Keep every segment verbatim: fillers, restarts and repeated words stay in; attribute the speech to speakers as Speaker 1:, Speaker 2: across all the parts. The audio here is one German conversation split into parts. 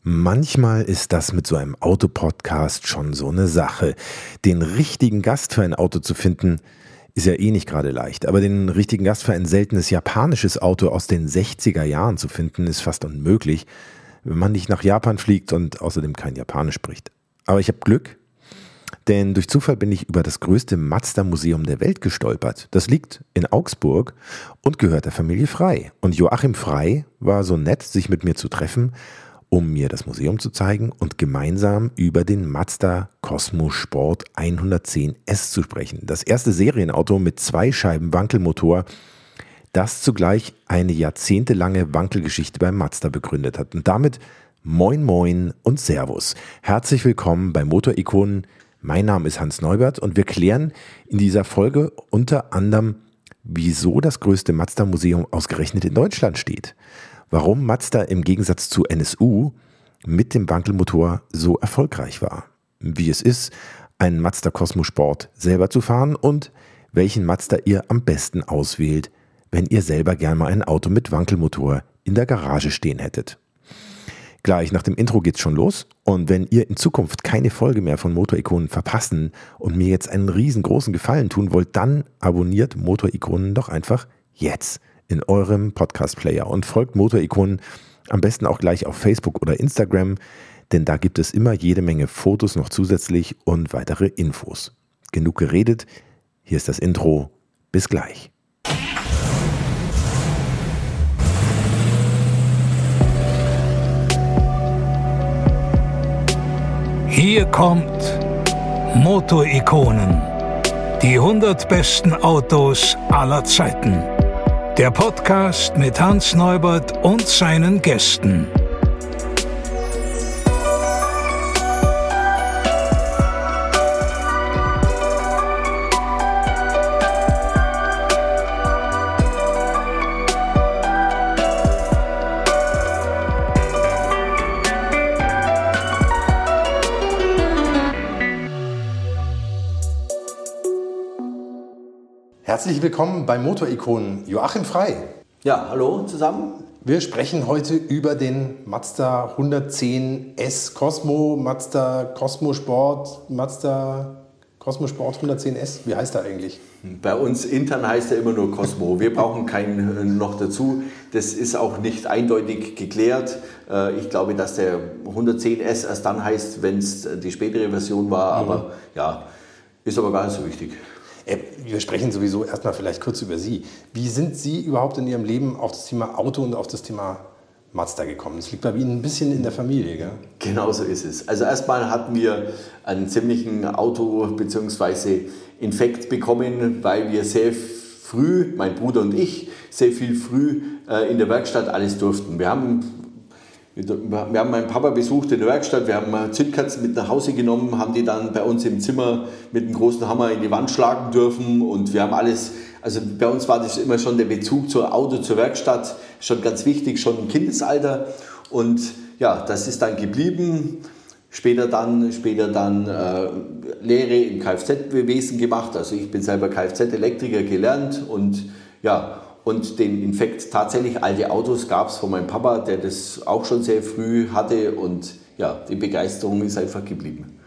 Speaker 1: Manchmal ist das mit so einem Autopodcast schon so eine Sache. Den richtigen Gast für ein Auto zu finden, ist ja eh nicht gerade leicht. Aber den richtigen Gast für ein seltenes japanisches Auto aus den sechziger Jahren zu finden, ist fast unmöglich, wenn man nicht nach Japan fliegt und außerdem kein Japanisch spricht. Aber ich habe Glück, denn durch Zufall bin ich über das größte Mazda-Museum der Welt gestolpert. Das liegt in Augsburg und gehört der Familie Frey. Und Joachim Frey war so nett, sich mit mir zu treffen, um mir das Museum zu zeigen und gemeinsam über den Mazda Cosmo Sport hundertzehn S zu sprechen. Das erste Serienauto mit zwei Scheiben Wankelmotor, das zugleich eine jahrzehntelange Wankelgeschichte beim Mazda begründet hat. Und damit moin moin und Servus. Herzlich willkommen bei Motorikonen. Mein Name ist Hans Neubert und wir klären in dieser Folge unter anderem, wieso das größte Mazda-Museum ausgerechnet in Deutschland steht. Warum Mazda im Gegensatz zu N S U mit dem Wankelmotor so erfolgreich war. Wie es ist, einen Mazda Cosmo Sport selber zu fahren und welchen Mazda ihr am besten auswählt, wenn ihr selber gern mal ein Auto mit Wankelmotor in der Garage stehen hättet. Gleich nach dem Intro geht's schon los und wenn ihr in Zukunft keine Folge mehr von Motorikonen verpassen und mir jetzt einen riesengroßen Gefallen tun wollt, dann abonniert Motorikonen doch einfach jetzt in eurem Podcast-Player und folgt Motorikonen am besten auch gleich auf Facebook oder Instagram, denn da gibt es immer jede Menge Fotos noch zusätzlich und weitere Infos. Genug geredet, hier ist das Intro, bis gleich.
Speaker 2: Hier kommt Motorikonen, die hundert besten Autos aller Zeiten. Der Podcast mit Hans Neubert und seinen Gästen.
Speaker 1: Herzlich willkommen bei Motorikonen, Joachim Frey.
Speaker 3: Ja, hallo zusammen.
Speaker 1: Wir sprechen heute über den Mazda hundertzehn S Cosmo, Mazda Cosmo Sport, Mazda Cosmo Sport hundertzehn S. Wie heißt er eigentlich?
Speaker 3: Bei uns intern heißt er immer nur Cosmo. Wir brauchen keinen noch dazu. Das ist auch nicht eindeutig geklärt. Ich glaube, dass der hundertzehn S erst dann heißt, wenn es die spätere Version war. Aber mhm. ja, ist aber gar nicht so wichtig.
Speaker 1: Wir sprechen sowieso erstmal vielleicht kurz über Sie. Wie sind Sie überhaupt in Ihrem Leben auf das Thema Auto und auf das Thema Mazda gekommen? Das liegt bei Ihnen ein bisschen in der Familie, gell?
Speaker 3: Genau so ist es. Also erstmal hatten wir einen ziemlichen Auto- bzw. Infekt bekommen, weil wir sehr früh, mein Bruder und ich, sehr viel früh in der Werkstatt alles durften. Wir haben Wir haben meinen Papa besucht in der Werkstatt, wir haben Zündkerzen mit nach Hause genommen, haben die dann bei uns im Zimmer mit einem großen Hammer in die Wand schlagen dürfen und wir haben alles, also bei uns war das immer schon der Bezug zur Auto, zur Werkstatt, schon ganz wichtig, schon im Kindesalter und ja, das ist dann geblieben. Später dann, später dann äh, Lehre im Kfz-Wesen gemacht, also ich bin selber Kfz-Elektriker gelernt und ja, Und den Infekt, tatsächlich alte Autos gab es von meinem Papa, der das auch schon sehr früh hatte. Und ja, die Begeisterung ist einfach geblieben.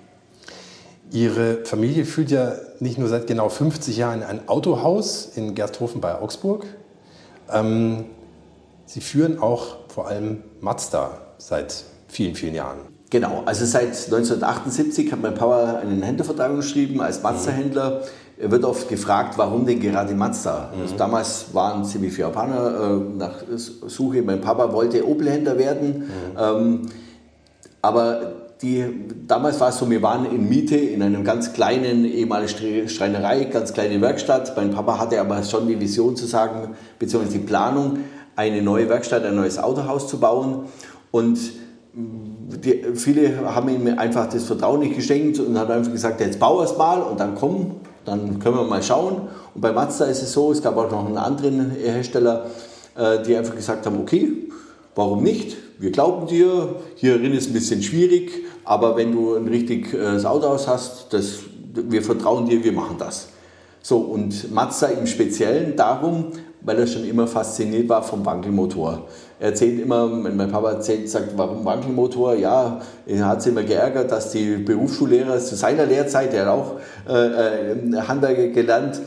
Speaker 1: Ihre Familie führt ja nicht nur seit genau fünfzig Jahren ein Autohaus in Gersthofen bei Augsburg. Ähm, Sie führen auch vor allem Mazda seit vielen, vielen Jahren.
Speaker 3: Genau, also seit neunzehnhundertachtundsiebzig hat mein Papa einen Händlervertrag geschrieben als Mazda-Händler. Er wird oft gefragt, warum denn gerade Mazda? Mhm. Also damals waren ziemlich viele Japaner äh, nach Suche. Mein Papa wollte Opel-Händler werden, mhm. ähm, aber die, damals war es so, wir waren in Miete in einem ganz kleinen, ehemaligen Schreinerei, ganz kleine Werkstatt. Mein Papa hatte aber schon die Vision zu sagen, beziehungsweise die Planung, eine neue Werkstatt, ein neues Autohaus zu bauen. Und die, viele haben ihm einfach das Vertrauen nicht geschenkt und haben einfach gesagt, jetzt bau es mal und dann komm. Dann können wir mal schauen. Und bei Mazda ist es so, es gab auch noch einen anderen Hersteller, die einfach gesagt haben, okay, warum nicht? Wir glauben dir, hierin ist ein bisschen schwierig, aber wenn du ein richtiges Autohaus hast, das, wir vertrauen dir, wir machen das. So, und Mazda im Speziellen darum, weil er schon immer fasziniert war vom Wankelmotor. Er erzählt immer, wenn mein Papa erzählt, sagt, warum Wankelmotor? Ja, er hat sich immer geärgert, dass die Berufsschullehrer zu seiner Lehrzeit, der hat auch äh, Handwerker gelernt,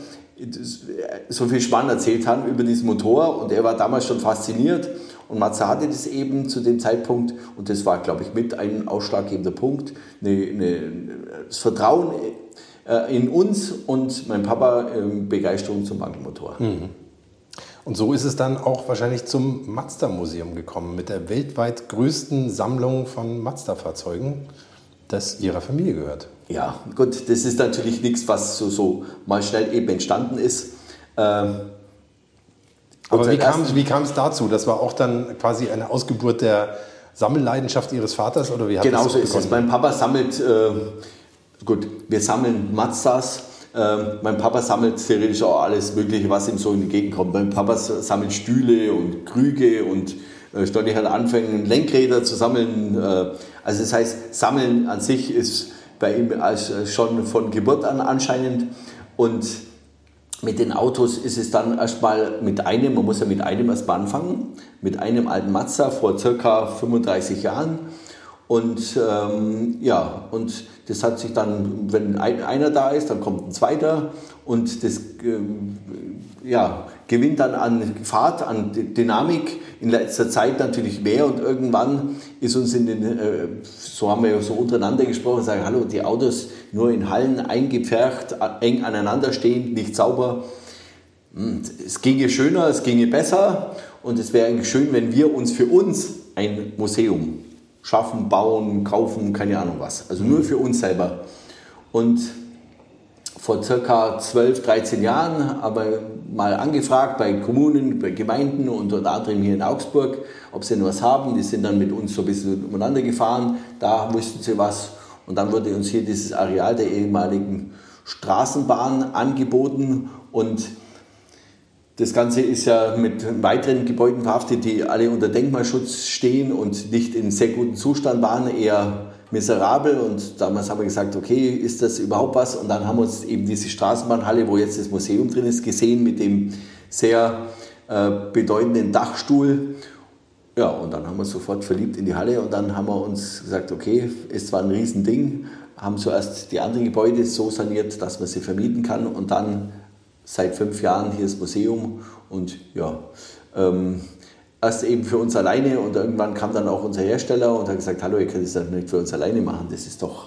Speaker 3: so viel Schmarrn erzählt haben über diesen Motor und er war damals schon fasziniert und Mazda hatte das eben zu dem Zeitpunkt und das war, glaube ich, mit ein ausschlaggebender Punkt, eine, eine, das Vertrauen in uns und mein Papa Begeisterung zum Wankelmotor.
Speaker 1: Mhm. Und so ist es dann auch wahrscheinlich zum Mazda-Museum gekommen, mit der weltweit größten Sammlung von Mazda-Fahrzeugen, das ihrer Familie gehört.
Speaker 3: Ja, gut, das ist natürlich nichts, was so, so mal schnell eben entstanden ist. Ähm,
Speaker 1: Aber wie kam, wie kam es dazu? Das war auch dann quasi eine Ausgeburt der Sammelleidenschaft Ihres Vaters? Oder wie hat
Speaker 3: genau
Speaker 1: das
Speaker 3: so ist es. Mein Papa sammelt, äh, gut, wir sammeln Mazdas. Äh, mein Papa sammelt theoretisch auch alles Mögliche, was ihm so in die Gegend kommt. Mein Papa sammelt Stühle und Krüge und äh, ständig hat angefangen, Lenkräder zu sammeln. Äh, also das heißt, Sammeln an sich ist bei ihm als, schon von Geburt an anscheinend. Und mit den Autos ist es dann erstmal mit einem, man muss ja mit einem erstmal anfangen, mit einem alten Mazda vor circa fünfunddreißig Jahren. Und ähm, ja, und das hat sich dann, wenn ein, einer da ist, dann kommt ein zweiter und das ähm, ja, gewinnt dann an Fahrt, an Dynamik, in letzter Zeit natürlich mehr und irgendwann ist uns in den, äh, so haben wir ja so untereinander gesprochen, sagen, hallo, die Autos nur in Hallen eingepfercht, eng aneinander stehend, nicht sauber. Es ginge schöner, es ginge besser und es wäre eigentlich schön, wenn wir uns für uns ein Museum schaffen, bauen, kaufen, keine Ahnung was. Also nur für uns selber. Und vor circa zwölf, dreizehn Jahren haben wir mal angefragt bei Kommunen, bei Gemeinden und unter anderem hier in Augsburg, ob sie noch was haben. Die sind dann mit uns so ein bisschen umeinander gefahren. Da wussten sie was. Und dann wurde uns hier dieses Areal der ehemaligen Straßenbahn angeboten. Und das Ganze ist ja mit weiteren Gebäuden verhaftet, die alle unter Denkmalschutz stehen und nicht in sehr gutem Zustand waren, eher miserabel. Und damals haben wir gesagt, okay, ist das überhaupt was? Und dann haben wir uns eben diese Straßenbahnhalle, wo jetzt das Museum drin ist, gesehen mit dem sehr äh, bedeutenden Dachstuhl. Ja, und dann haben wir uns sofort verliebt in die Halle und dann haben wir uns gesagt, okay, ist zwar ein Riesending, haben zuerst die anderen Gebäude so saniert, dass man sie vermieten kann und dann seit fünf Jahren hier das Museum und ja, ähm, erst eben für uns alleine und irgendwann kam dann auch unser Hersteller und hat gesagt, hallo, ihr könnt es doch nicht für uns alleine machen, das ist doch,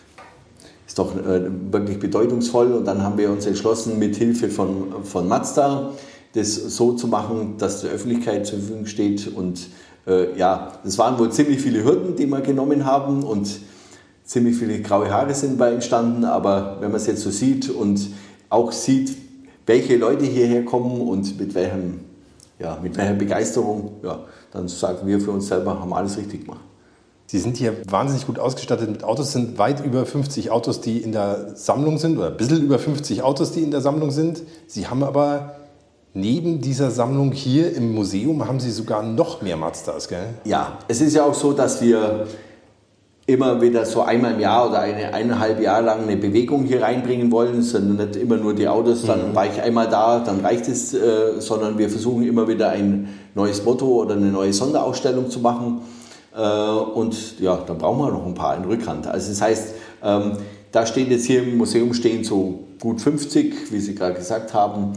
Speaker 3: ist doch äh, wirklich bedeutungsvoll und dann haben wir uns entschlossen, mit Hilfe von, von Mazda das so zu machen, dass der Öffentlichkeit zur Verfügung steht und äh, ja, das waren wohl ziemlich viele Hürden, die wir genommen haben und ziemlich viele graue Haare sind bei entstanden, aber wenn man es jetzt so sieht und auch sieht, welche Leute hierher kommen und mit, welchem, ja, mit welcher Begeisterung, ja, dann sagen wir für uns selber, haben alles richtig gemacht.
Speaker 1: Sie sind hier wahnsinnig gut ausgestattet mit Autos, sind weit über fünfzig Autos, die in der Sammlung sind, oder ein bisschen über fünfzig Autos, die in der Sammlung sind. Sie haben aber neben dieser Sammlung hier im Museum, haben Sie sogar noch mehr Mazdas, gell?
Speaker 3: Ja, es ist ja auch so, dass wir immer wieder so einmal im Jahr oder eine, eineinhalb Jahre lang eine Bewegung hier reinbringen wollen, sondern nicht immer nur die Autos, dann mhm. war ich einmal da, dann reicht es, äh, sondern wir versuchen immer wieder ein neues Motto oder eine neue Sonderausstellung zu machen äh, und ja, dann brauchen wir noch ein paar in Rückhand. Also das heißt, ähm, da stehen jetzt hier im Museum stehen so gut fünfzig, wie Sie gerade gesagt haben,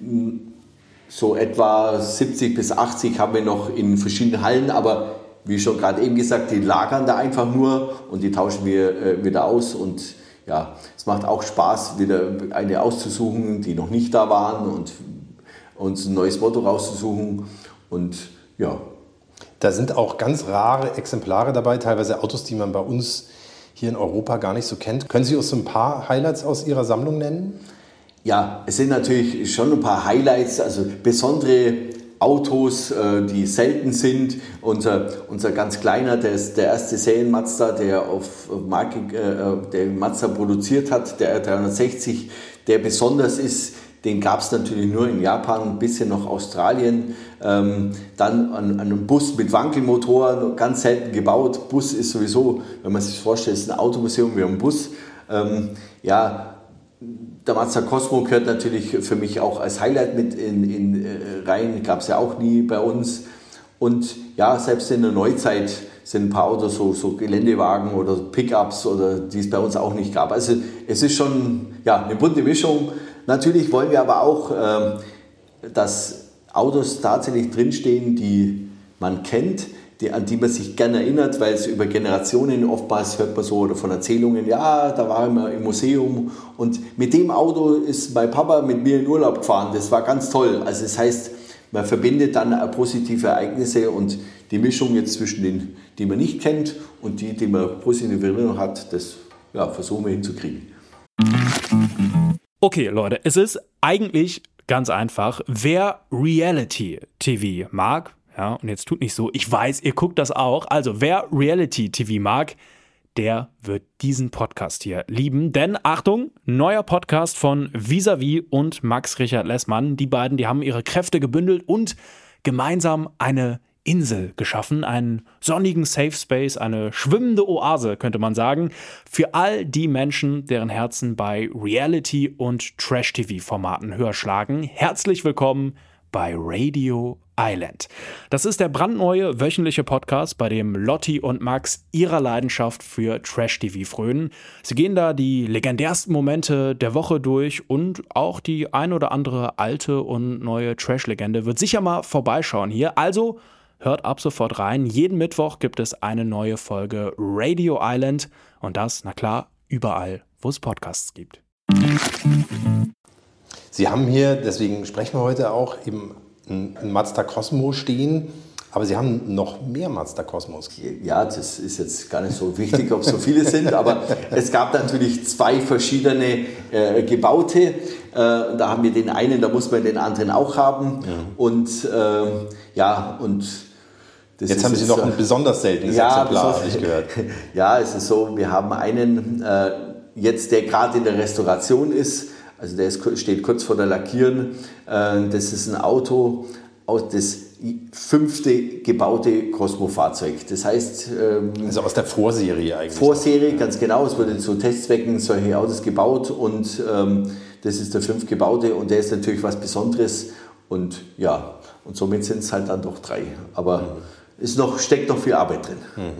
Speaker 3: so etwa siebzig bis achtzig haben wir noch in verschiedenen Hallen, aber wie schon gerade eben gesagt, die lagern da einfach nur und die tauschen wir äh, wieder aus und ja, es macht auch Spaß, wieder eine auszusuchen, die noch nicht da waren und uns ein neues Motto rauszusuchen und ja.
Speaker 1: Da sind auch ganz rare Exemplare dabei, teilweise Autos, die man bei uns hier in Europa gar nicht so kennt. Können Sie uns so ein paar Highlights aus Ihrer Sammlung nennen?
Speaker 3: Ja, es sind natürlich schon ein paar Highlights, also besondere Autos, die selten sind. Unser, unser ganz kleiner, der ist der erste Serien-Mazda, der auf Marke, äh, der Mazda produziert hat, der R dreihundertsechzig, der besonders ist. Den gab es natürlich nur in Japan, ein bisschen noch Australien. Ähm, dann an, an einem Bus mit Wankelmotor, ganz selten gebaut. Bus ist sowieso, wenn man sich vorstellt, ist ein Automuseum, wir haben einen Bus. Ähm, ja, der Mazda Cosmo gehört natürlich für mich auch als Highlight mit in, in äh, rein, gab es ja auch nie bei uns. Und ja, selbst in der Neuzeit sind ein paar Autos, so, so Geländewagen oder Pickups, oder die es bei uns auch nicht gab. Also es ist schon ja, eine bunte Mischung. Natürlich wollen wir aber auch, äh, dass Autos tatsächlich drinstehen, die man kennt, die, an die man sich gerne erinnert, weil es über Generationen, oftmals hört man so oder von Erzählungen, ja, da war ich im Museum und mit dem Auto ist mein Papa mit mir in Urlaub gefahren, das war ganz toll. Also das heißt, man verbindet dann positive Ereignisse, und die Mischung jetzt zwischen den, die man nicht kennt, und die, die man positive Erinnerung hat, das ja, versuchen wir hinzukriegen.
Speaker 4: Okay, Leute, es ist eigentlich ganz einfach. Wer Reality-T V mag, ja, und jetzt tut nicht so, ich weiß, ihr guckt das auch, also wer Reality-T V mag, der wird diesen Podcast hier lieben. Denn, Achtung, neuer Podcast von Vis-a-vis und Max Richard Lessmann. Die beiden, die haben ihre Kräfte gebündelt und gemeinsam eine Insel geschaffen, einen sonnigen Safe Space, eine schwimmende Oase, könnte man sagen, für all die Menschen, deren Herzen bei Reality- und Trash-T V-Formaten höher schlagen. Herzlich willkommen bei Radio Island. Das ist der brandneue wöchentliche Podcast, bei dem Lotti und Max ihrer Leidenschaft für Trash-T V frönen. Sie gehen da die legendärsten Momente der Woche durch, und auch die ein oder andere alte und neue Trash-Legende wird sicher mal vorbeischauen hier. Also hört ab sofort rein. Jeden Mittwoch gibt es eine neue Folge Radio Island, und das, na klar, überall, wo es Podcasts gibt.
Speaker 1: Sie haben hier, deswegen sprechen wir heute auch, eben einen Mazda Cosmo stehen, aber Sie haben noch mehr Mazda Cosmos.
Speaker 3: Ja, das ist jetzt gar nicht so wichtig, ob es so viele sind, aber es gab natürlich zwei verschiedene äh, gebaute. Äh, da haben wir den einen, da muss man den anderen auch haben. Ja. Und äh, ja, und das
Speaker 1: jetzt
Speaker 3: ist
Speaker 1: haben Sie
Speaker 3: jetzt,
Speaker 1: noch ein besonders seltenes
Speaker 3: ja,
Speaker 1: Exemplar, habe ich gehört.
Speaker 3: Ja, es ist so, wir haben einen äh, jetzt, der gerade in der Restauration ist. Also der ist, steht kurz vor der Lackierung. Das ist ein Auto, das fünfte gebaute Cosmo-Fahrzeug. Das heißt...
Speaker 1: Also aus der Vorserie eigentlich.
Speaker 3: Vorserie, ganz genau. Es wurde zu Testzwecken solche Autos gebaut, und ähm, das ist der fünfte gebaute, und der ist natürlich was Besonderes. Und ja, und somit sind es halt dann doch drei. Aber mhm. ist noch, steckt noch viel Arbeit drin.
Speaker 1: Mhm.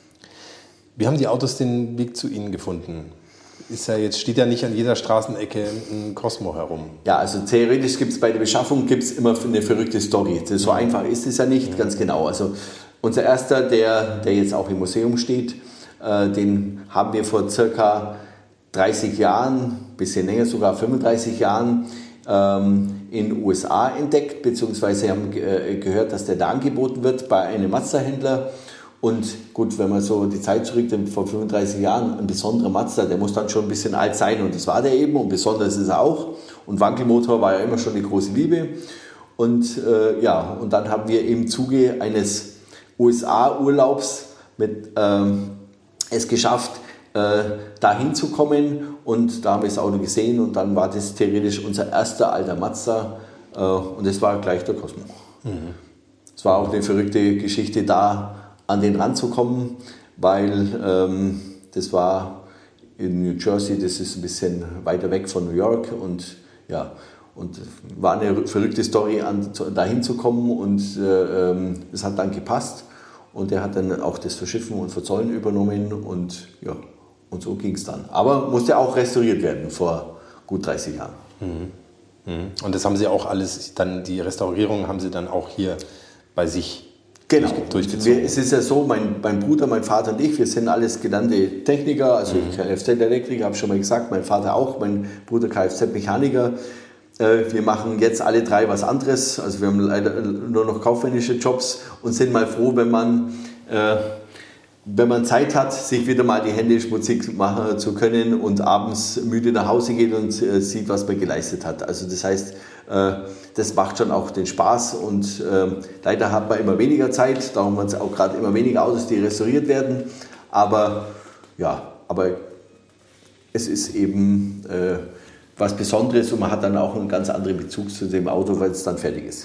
Speaker 1: Wie haben die Autos den Weg zu Ihnen gefunden? Ist ja jetzt, steht ja nicht an jeder Straßenecke ein Cosmo herum.
Speaker 3: Ja, also theoretisch gibt es bei der Beschaffung gibt's immer eine verrückte Story. Das, so einfach ist es ja nicht, ganz genau. Also unser erster, der, der jetzt auch im Museum steht, äh, den haben wir vor circa dreißig Jahren, bisschen länger, sogar fünfunddreißig Jahren, ähm, in den U S A entdeckt, beziehungsweise haben äh, gehört, dass der da angeboten wird bei einem Mazda-Händler. Und gut, wenn man so die Zeit zurückdenkt, vor fünfunddreißig Jahren, ein besonderer Mazda, der muss dann schon ein bisschen alt sein, und das war der eben, und besonders ist er auch. Und Wankelmotor war ja immer schon eine große Liebe. Und äh, ja, und dann haben wir im Zuge eines U S A-Urlaubs mit, ähm, es geschafft, äh, da hinzukommen, und da haben wir das Auto gesehen, und dann war das theoretisch unser erster alter Mazda, äh, und das war gleich der Cosmo. Mhm. Es war auch eine verrückte Geschichte, da an den ranzukommen, weil ähm, das war in New Jersey, das ist ein bisschen weiter weg von New York, und ja, und war eine verrückte Story, an, da hinzukommen, und äh, es hat dann gepasst, und er hat dann auch das Verschiffen und Verzollen übernommen, und ja, und so ging es dann. Aber musste auch restauriert werden vor gut dreißig Jahren.
Speaker 1: Mhm. Mhm. Und das haben Sie auch alles, dann die Restaurierung haben Sie dann auch hier bei sich
Speaker 3: Genau.
Speaker 1: durchgezogen.
Speaker 3: Wir, es ist ja so, mein, mein Bruder, mein Vater und ich, wir sind alles gelernte Techniker, also mhm. ich Kfz-Elektriker, habe ich schon mal gesagt, mein Vater auch, mein Bruder Kfz-Mechaniker. Äh, wir machen jetzt alle drei was anderes, also wir haben leider nur noch kaufmännische Jobs, und sind mal froh, wenn man, äh, wenn man Zeit hat, sich wieder mal die Hände schmutzig machen zu können und abends müde nach Hause geht und äh, sieht, was man geleistet hat. Also das heißt, äh, das macht schon auch den Spaß, und äh, leider hat man immer weniger Zeit, darum haben wir auch gerade immer weniger Autos, die restauriert werden, aber ja, aber es ist eben äh, was Besonderes, und man hat dann auch einen ganz anderen Bezug zu dem Auto, weil es dann fertig ist.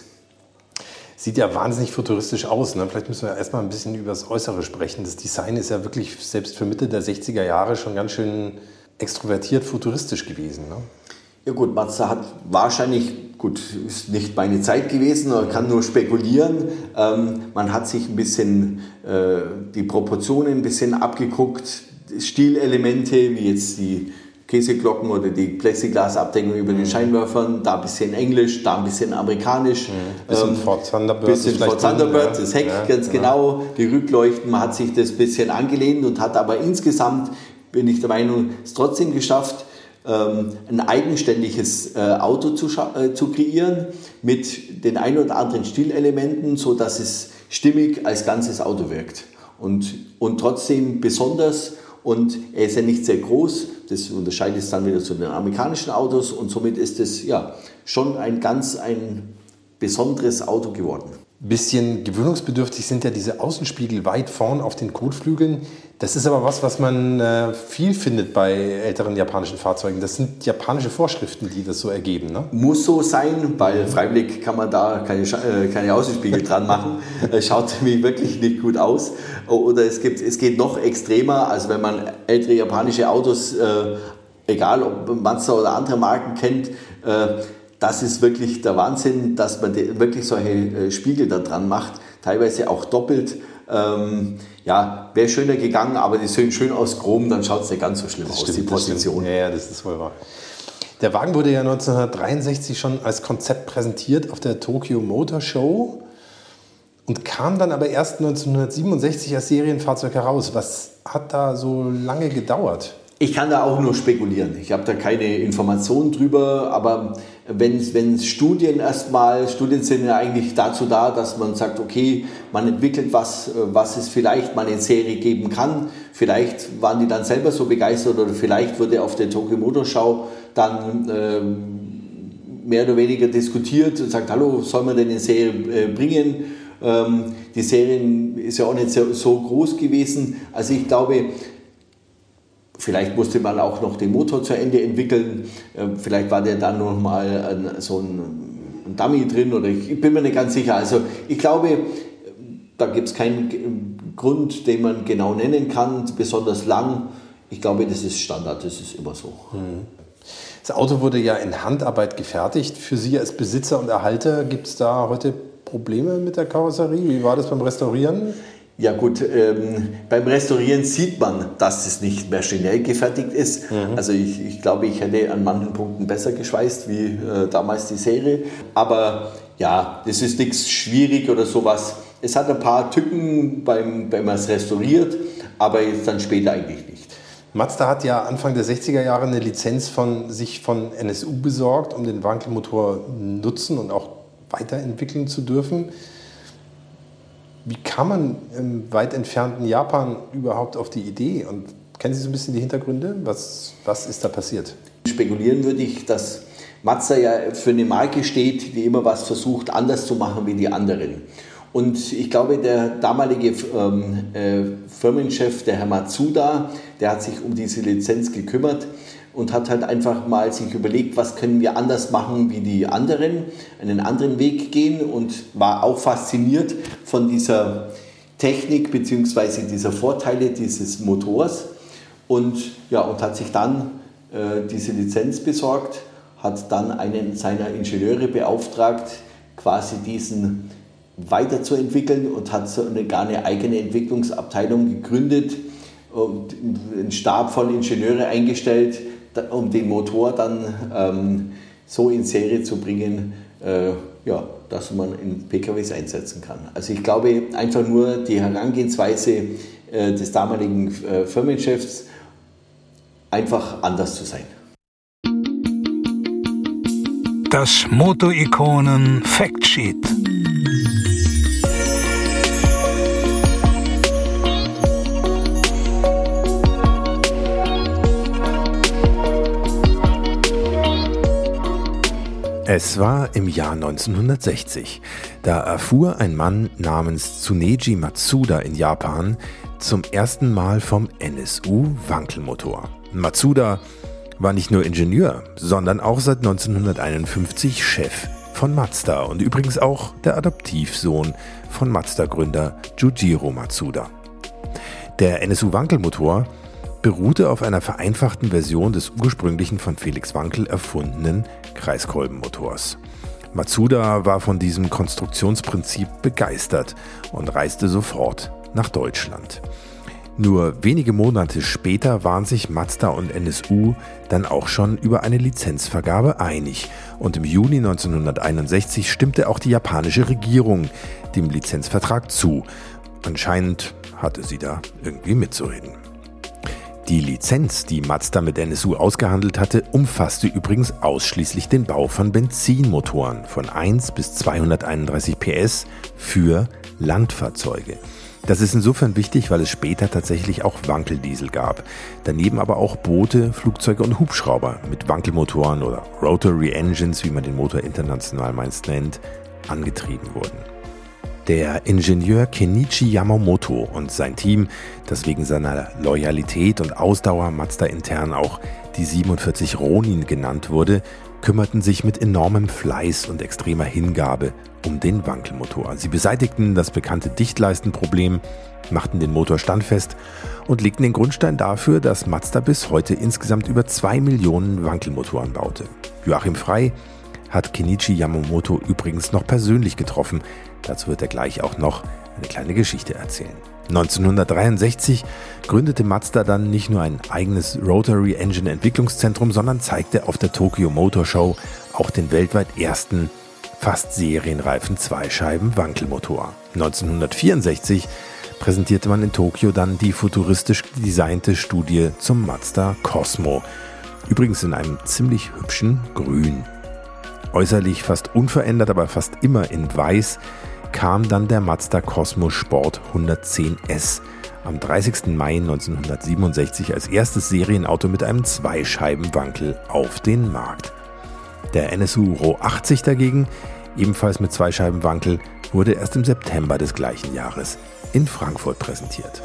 Speaker 1: Sieht ja wahnsinnig futuristisch aus, ne? Vielleicht müssen wir erstmal ein bisschen über das Äußere sprechen. Das Design ist ja wirklich selbst für Mitte der sechziger Jahre schon ganz schön extrovertiert futuristisch gewesen, ne?
Speaker 3: Ja gut, Mazda hat wahrscheinlich, gut, ist nicht meine Zeit gewesen, man kann nur spekulieren. Ähm, man hat sich ein bisschen äh, die Proportionen ein bisschen abgeguckt, Stilelemente, wie jetzt die Käseglocken oder die Plexiglasabdeckung über den Scheinwerfern, da ein bisschen Englisch, da ein bisschen amerikanisch.
Speaker 1: Ein bisschen
Speaker 3: ähm,
Speaker 1: Ford Thunderbird.
Speaker 3: Bisschen Ford Thunderbird, das Heck, ja, ganz ja. genau, die Rückleuchten, man hat sich das ein bisschen angelehnt und hat aber insgesamt, bin ich der Meinung, es trotzdem geschafft, ein eigenständiges Auto zu, zu kreieren mit den ein oder anderen Stilelementen, sodass es stimmig als ganzes Auto wirkt. Und, und trotzdem besonders, und er ist ja nicht sehr groß, das unterscheidet es dann wieder zu den amerikanischen Autos, und somit ist es ja schon ein ganz ein besonderes Auto geworden.
Speaker 1: Bisschen gewöhnungsbedürftig sind ja diese Außenspiegel weit vorn auf den Kotflügeln. Das ist aber was, was man äh, viel findet bei älteren japanischen Fahrzeugen. Das sind japanische Vorschriften, die das so ergeben, ne?
Speaker 3: Muss so sein, weil freiwillig kann man da keine, äh, keine Außenspiegel dran machen. Schaut nämlich wirklich nicht gut aus. Oder es, gibt, es geht noch extremer, also wenn man ältere japanische Autos, äh, egal ob Mazda oder andere Marken kennt, äh, das ist wirklich der Wahnsinn, dass man wirklich solche Spiegel da dran macht, teilweise auch doppelt. Ähm, ja, wäre schöner gegangen, aber die sehen schön aus Chrom, dann schaut es nicht ganz so schlimm
Speaker 1: das
Speaker 3: aus,
Speaker 1: stimmt,
Speaker 3: die Position.
Speaker 1: Ja, ja, das ist wohl wahr. Der Wagen wurde ja neunzehnhundertdreiundsechzig schon als Konzept präsentiert auf der Tokyo Motor Show und kam dann aber erst neunzehnhundertsiebenundsechzig als Serienfahrzeug heraus. Was hat da so lange gedauert?
Speaker 3: Ich kann da auch nur spekulieren. Ich habe da keine Informationen drüber, aber wenn wenn Studien erstmal, Studien sind ja eigentlich dazu da, dass man sagt, okay, man entwickelt was, was es vielleicht mal in Serie geben kann. Vielleicht waren die dann selber so begeistert oder vielleicht wurde auf der Tokyo Motor Show dann äh, mehr oder weniger diskutiert und sagt, hallo, soll man denn in Serie äh, bringen? Ähm, die Serien ist ja auch nicht so, so groß gewesen. Also ich glaube, vielleicht musste man auch noch den Motor zu Ende entwickeln. Vielleicht war der dann noch mal so ein Dummy drin oder ich bin mir nicht ganz sicher. Also ich glaube, da gibt es keinen Grund, den man genau nennen kann, besonders lang. Ich glaube, das ist Standard, das ist immer so.
Speaker 1: Das Auto wurde ja in Handarbeit gefertigt. Für Sie als Besitzer und Erhalter gibt es da heute Probleme mit der Karosserie? Wie war das beim Restaurieren?
Speaker 3: Ja gut, ähm, beim Restaurieren sieht man, dass es nicht maschinell gefertigt ist. Mhm. Also ich, ich glaube, ich hätte an manchen Punkten besser geschweißt wie äh, damals die Serie. Aber ja, das ist nichts schwierig oder sowas. Es hat ein paar Tücken, beim, wenn man es restauriert, aber jetzt dann später eigentlich nicht.
Speaker 1: Mazda hat ja Anfang der sechziger Jahre eine Lizenz von sich von N S U besorgt, um den Wankelmotor nutzen und auch weiterentwickeln zu dürfen. Wie kam man im weit entfernten Japan überhaupt auf die Idee? Und kennen Sie so ein bisschen die Hintergründe? Was, was ist da passiert?
Speaker 3: Spekulieren würde ich, dass Mazda ja für eine Marke steht, die immer was versucht, anders zu machen wie die anderen. Und ich glaube, der damalige ähm, äh, Firmenchef, der Herr Matsuda, der hat sich um diese Lizenz gekümmert und hat halt einfach mal sich überlegt, was können wir anders machen wie die anderen, einen anderen Weg gehen und war auch fasziniert von dieser Technik bzw. dieser Vorteile dieses Motors und, ja, und hat sich dann äh, diese Lizenz besorgt, hat dann einen seiner Ingenieure beauftragt, quasi diesen weiterzuentwickeln und hat so eine, gar eine eigene Entwicklungsabteilung gegründet und einen Stab von Ingenieure eingestellt, um den Motor dann ähm, so in Serie zu bringen, äh, ja, dass man in P K Ws einsetzen kann. Also ich glaube einfach nur die Herangehensweise äh, des damaligen äh, Firmenchefs, einfach anders zu sein.
Speaker 2: Das Moto-Ikonen Factsheet.
Speaker 1: Es war im Jahr neunzehnhundertsechzig. Da erfuhr ein Mann namens Tsuneji Matsuda in Japan zum ersten Mal vom N S U-Wankelmotor. Matsuda war nicht nur Ingenieur, sondern auch seit neunzehnhunderteinundfünfzig Chef von Mazda und übrigens auch der Adoptivsohn von Mazda-Gründer Jujiro Matsuda. Der N S U-Wankelmotor beruhte auf einer vereinfachten Version des ursprünglichen von Felix Wankel erfundenen Kreiskolbenmotors. Matsuda war von diesem Konstruktionsprinzip begeistert und reiste sofort nach Deutschland. Nur wenige Monate später waren sich Mazda und N S U dann auch schon über eine Lizenzvergabe einig und im Juni neunzehnhunderteinundsechzig stimmte auch die japanische Regierung dem Lizenzvertrag zu. Anscheinend hatte sie da irgendwie mitzureden. Die Lizenz, die Mazda mit N S U ausgehandelt hatte, umfasste übrigens ausschließlich den Bau von Benzinmotoren von eins bis zweihunderteinunddreißig P S für Landfahrzeuge. Das ist insofern wichtig, weil es später tatsächlich auch Wankeldiesel gab. Daneben aber auch Boote, Flugzeuge und Hubschrauber mit Wankelmotoren oder Rotary Engines, wie man den Motor international meist nennt, angetrieben wurden. Der Ingenieur Kenichi Yamamoto und sein Team, das wegen seiner Loyalität und Ausdauer Mazda intern auch die siebenundvierzig Ronin genannt wurde, kümmerten sich mit enormem Fleiß und extremer Hingabe um den Wankelmotor. Sie beseitigten das bekannte Dichtleistenproblem, machten den Motor standfest und legten den Grundstein dafür, dass Mazda bis heute insgesamt über zwei Millionen Wankelmotoren baute. Joachim Frey hat Kenichi Yamamoto übrigens noch persönlich getroffen. Dazu wird er gleich auch noch eine kleine Geschichte erzählen. neunzehnhundertdreiundsechzig gründete Mazda dann nicht nur ein eigenes Rotary Engine Entwicklungszentrum, sondern zeigte auf der Tokyo Motor Show auch den weltweit ersten fast serienreifen Zweischeiben-Wankelmotor. neunzehnhundertvierundsechzig präsentierte man in Tokio dann die futuristisch designte Studie zum Mazda Cosmo. Übrigens in einem ziemlich hübschen Grün. Äußerlich fast unverändert, aber fast immer in Weiß, kam dann der Mazda Cosmo Sport hundertzehn S am dreißigsten Mai neunzehnhundertsiebenundsechzig als erstes Serienauto mit einem Zweischeibenwankel auf den Markt. Der N S U R O achtzig dagegen, ebenfalls mit Zweischeibenwankel, wurde erst im September des gleichen Jahres in Frankfurt präsentiert.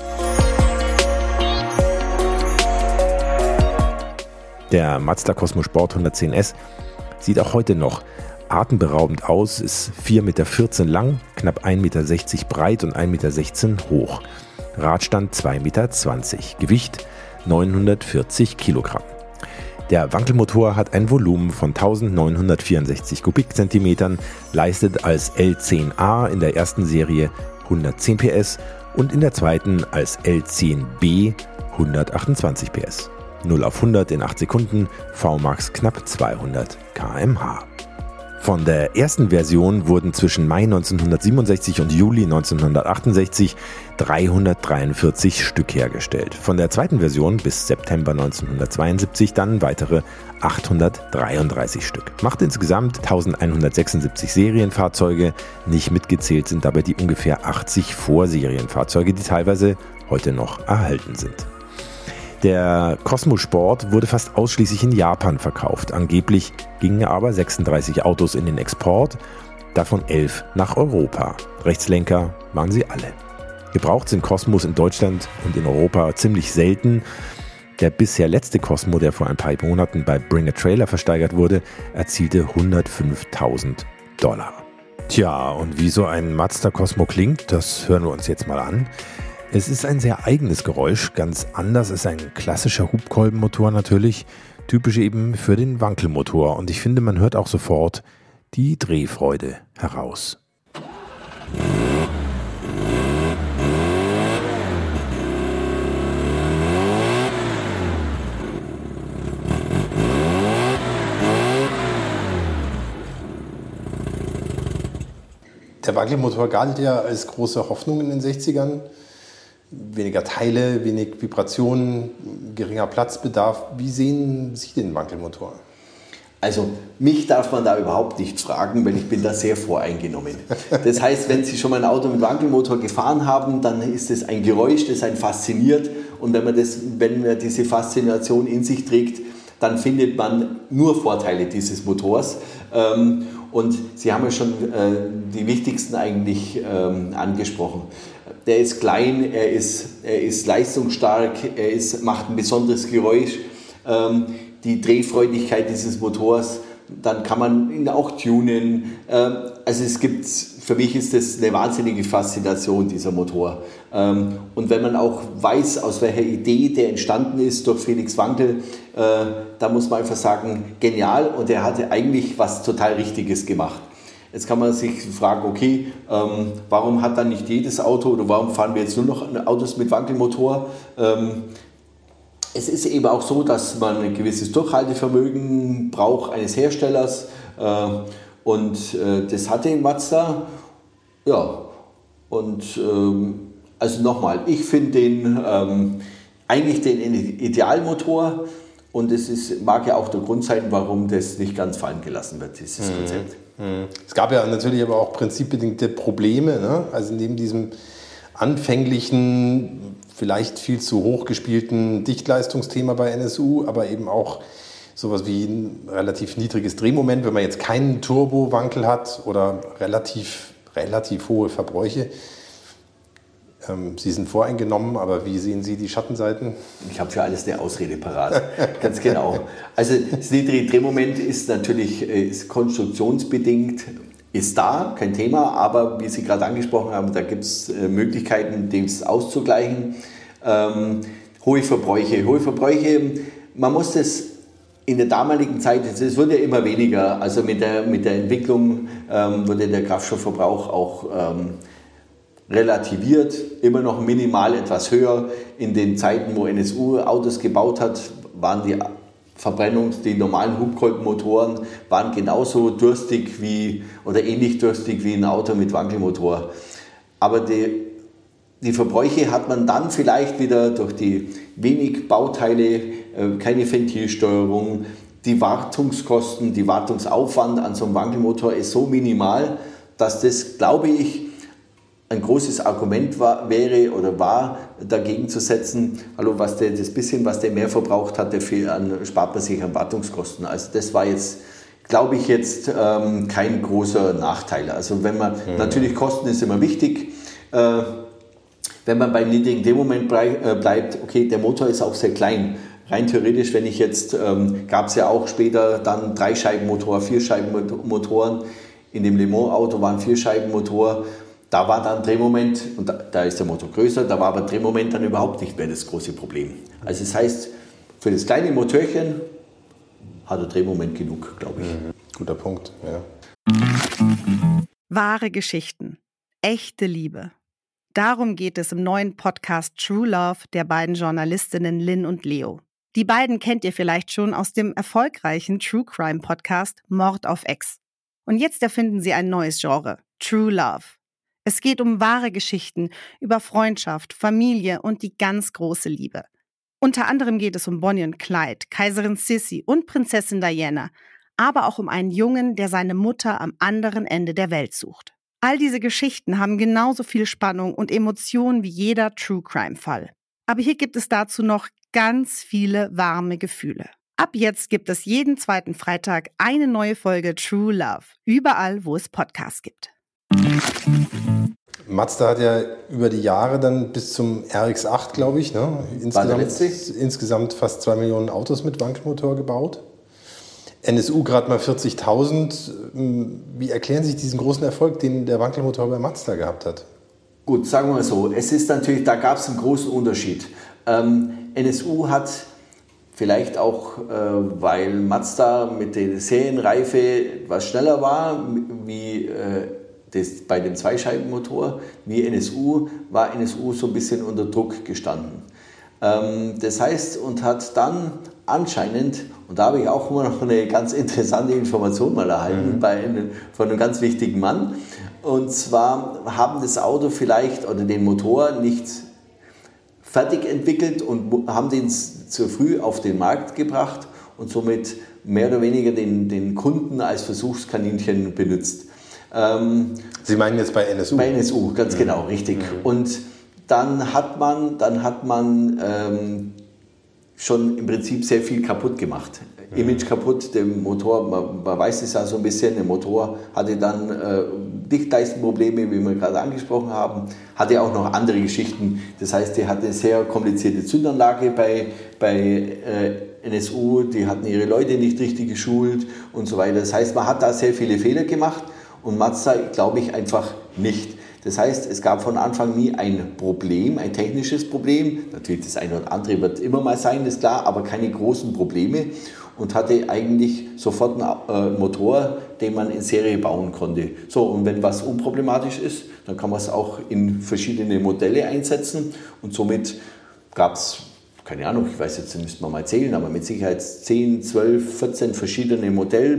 Speaker 1: Der Mazda Cosmo Sport hundertzehn S sieht auch heute noch atemberaubend aus, ist vier Komma vierzehn Meter lang, knapp ein Komma sechzig Meter breit und ein Komma sechzehn Meter hoch. Radstand zwei Komma zwanzig Meter, Gewicht neunhundertvierzig Kilogramm. Der Wankelmotor hat ein Volumen von eintausendneunhundertvierundsechzig Kubikzentimetern, leistet als L zehn A in der ersten Serie hundertzehn P S und in der zweiten als L zehn B hundertachtundzwanzig P S. null auf hundert in acht Sekunden, V Max knapp zweihundert Kilometer pro Stunde. Von der ersten Version wurden zwischen Mai neunzehnhundertsiebenundsechzig und Juli neunzehnhundertachtundsechzig dreihundertdreiundvierzig Stück hergestellt. Von der zweiten Version bis September neunzehnhundertzweiundsiebzig dann weitere achthundertdreiunddreißig Stück. Macht insgesamt eintausendeinhundertsechsundsiebzig Serienfahrzeuge, nicht mitgezählt sind dabei die ungefähr achtzig Vorserienfahrzeuge, die teilweise heute noch erhalten sind. Der Cosmo Sport wurde fast ausschließlich in Japan verkauft. Angeblich gingen aber sechsunddreißig Autos in den Export, davon elf nach Europa. Rechtslenker waren sie alle. Gebraucht sind Cosmos in Deutschland und in Europa ziemlich selten. Der bisher letzte Cosmo, der vor ein paar Monaten bei Bring a Trailer versteigert wurde, erzielte hundertfünftausend Dollar. Tja, und wie so ein Mazda Cosmo klingt, das hören wir uns jetzt mal an. Es ist ein sehr eigenes Geräusch, ganz anders als ein klassischer Hubkolbenmotor natürlich, typisch eben für den Wankelmotor. Und ich finde, man hört auch sofort die Drehfreude heraus.
Speaker 5: Der Wankelmotor galt ja als große Hoffnung in den sechzigern. Weniger Teile, wenig Vibrationen, geringer Platzbedarf. Wie sehen Sie den Wankelmotor?
Speaker 3: Also mich darf man da überhaupt nicht fragen, weil ich bin da sehr voreingenommen. Das heißt, wenn Sie schon mal ein Auto mit Wankelmotor gefahren haben, dann ist es ein Geräusch, das einen fasziniert. Und wenn man, das, wenn man diese Faszination in sich trägt, dann findet man nur Vorteile dieses Motors. Und Sie haben ja schon die wichtigsten eigentlich angesprochen. Der ist klein, er ist, er ist leistungsstark, er ist, macht ein besonderes Geräusch. Ähm, die Drehfreudigkeit dieses Motors, dann kann man ihn auch tunen. Ähm, also es gibt für mich ist das eine wahnsinnige Faszination, dieser Motor. Ähm, und wenn man auch weiß, aus welcher Idee der entstanden ist durch Felix Wankel, äh, da muss man einfach sagen, genial, und er hatte eigentlich was total Richtiges gemacht. Jetzt kann man sich fragen, okay, ähm, warum hat dann nicht jedes Auto oder warum fahren wir jetzt nur noch Autos mit Wankelmotor? Ähm, es ist eben auch so, dass man ein gewisses Durchhaltevermögen braucht eines Herstellers, äh, und äh, das hatte ein Mazda. Ja, und ähm, also nochmal, ich finde den ähm, eigentlich den Idealmotor, und es ist, mag ja auch der Grund sein, warum das nicht ganz fallen gelassen wird, dieses mhm. Konzept.
Speaker 5: Es gab ja natürlich aber auch prinzipbedingte Probleme, ne? Also neben diesem anfänglichen, vielleicht viel zu hoch gespielten Dichtleistungsthema bei N S U, aber eben auch sowas wie ein relativ niedriges Drehmoment, wenn man jetzt keinen Turbowankel hat oder relativ, relativ hohe Verbräuche. Ähm, Sie sind voreingenommen, aber wie sehen Sie die Schattenseiten?
Speaker 3: Ich habe für alles eine Ausrede parat, ganz genau. Also das niedrige Drehmoment ist natürlich ist konstruktionsbedingt, ist da, kein Thema, aber wie Sie gerade angesprochen haben, da gibt es äh, Möglichkeiten, das auszugleichen. Ähm, hohe Verbräuche, hohe Verbräuche, man muss das in der damaligen Zeit, es wird ja immer weniger, also mit der, mit der Entwicklung ähm, wurde der Kraftstoffverbrauch auch ähm, relativiert, immer noch minimal etwas höher. In den Zeiten, wo N S U Autos gebaut hat, waren die Verbrennungs-, die normalen Hubkolbenmotoren waren genauso durstig wie, oder ähnlich durstig wie ein Auto mit Wankelmotor. Aber die, die Verbräuche hat man dann vielleicht wieder durch die wenig Bauteile, keine Ventilsteuerung, die Wartungskosten, die Wartungsaufwand an so einem Wankelmotor ist so minimal, dass das, glaube ich, ein großes Argument war, wäre oder war, dagegen zu setzen, hallo, was der, das bisschen, was der mehr verbraucht hat, dafür an, spart man sich an Wartungskosten. Also das war jetzt, glaube ich, jetzt ähm, kein großer Nachteil. Also wenn man, mhm. natürlich Kosten ist immer wichtig, äh, wenn man beim niedrigen Drehmoment bleibt, okay, der Motor ist auch sehr klein. Rein theoretisch, wenn ich jetzt, ähm, gab es ja auch später dann Dreischeibenmotor, Vierscheibenmotoren. In dem Le Mans Auto war ein Vierscheibenmotor. Da war dann Drehmoment, und da, da ist der Motor größer, da war aber Drehmoment dann überhaupt nicht mehr das große Problem. Also das heißt, für das kleine Motorchen hat er Drehmoment genug, glaube ich.
Speaker 5: Mhm. Guter Punkt, ja.
Speaker 6: Wahre Geschichten, echte Liebe. Darum geht es im neuen Podcast True Love der beiden Journalistinnen Lynn und Leo. Die beiden kennt ihr vielleicht schon aus dem erfolgreichen True Crime Podcast Mord auf Ex. Und jetzt erfinden sie ein neues Genre, True Love. Es geht um wahre Geschichten über Freundschaft, Familie und die ganz große Liebe. Unter anderem geht es um Bonnie und Clyde, Kaiserin Sissi und Prinzessin Diana, aber auch um einen Jungen, der seine Mutter am anderen Ende der Welt sucht. All diese Geschichten haben genauso viel Spannung und Emotionen wie jeder True-Crime-Fall. Aber hier gibt es dazu noch ganz viele warme Gefühle. Ab jetzt gibt es jeden zweiten Freitag eine neue Folge True Love, überall, wo es Podcasts gibt.
Speaker 5: Mazda hat ja über die Jahre dann bis zum R X acht, glaube ich, ne, insgesamt, insgesamt fast zwei Millionen Autos mit Wankelmotor gebaut. N S U gerade mal vierzigtausend. Wie erklären Sie sich diesen großen Erfolg, den der Wankelmotor bei Mazda gehabt hat?
Speaker 3: Gut, sagen wir mal so, es ist natürlich, da gab es einen großen Unterschied. Ähm, N S U hat vielleicht auch, äh, weil Mazda mit der Serienreife etwas schneller war, wie äh, das bei dem Zweischeibenmotor, wie N S U, war N S U so ein bisschen unter Druck gestanden. Ähm, das heißt, und hat dann anscheinend, und da habe ich auch immer noch eine ganz interessante Information mal erhalten, mhm. bei einem, von einem ganz wichtigen Mann, und zwar haben das Auto vielleicht oder den Motor nicht fertig entwickelt und haben den zu früh auf den Markt gebracht und somit mehr oder weniger den, den Kunden als Versuchskaninchen benutzt. Ähm,
Speaker 5: Sie meinen jetzt bei N S U?
Speaker 3: Bei N S U, ganz mhm. genau, richtig. Mhm. Und dann hat man, dann hat man ähm, schon im Prinzip sehr viel kaputt gemacht. Mhm. Image kaputt, der Motor, man, man weiß es ja so ein bisschen, der Motor hatte dann äh, Dichtleistungsprobleme, wie wir gerade angesprochen haben, hatte auch noch andere Geschichten. Das heißt, die hatte eine sehr komplizierte Zündanlage bei, bei äh, N S U, die hatten ihre Leute nicht richtig geschult und so weiter. Das heißt, man hat da sehr viele Fehler gemacht und Mazda, glaube ich, einfach nicht. Das heißt, es gab von Anfang nie ein Problem, ein technisches Problem. Natürlich das eine oder andere wird immer mal sein, ist klar, aber keine großen Probleme. Und hatte eigentlich sofort einen äh, Motor, den man in Serie bauen konnte. So, und wenn was unproblematisch ist, dann kann man es auch in verschiedene Modelle einsetzen. Und somit gab es, keine Ahnung, ich weiß jetzt, müsste man mal zählen, aber mit Sicherheit zehn, zwölf, vierzehn verschiedene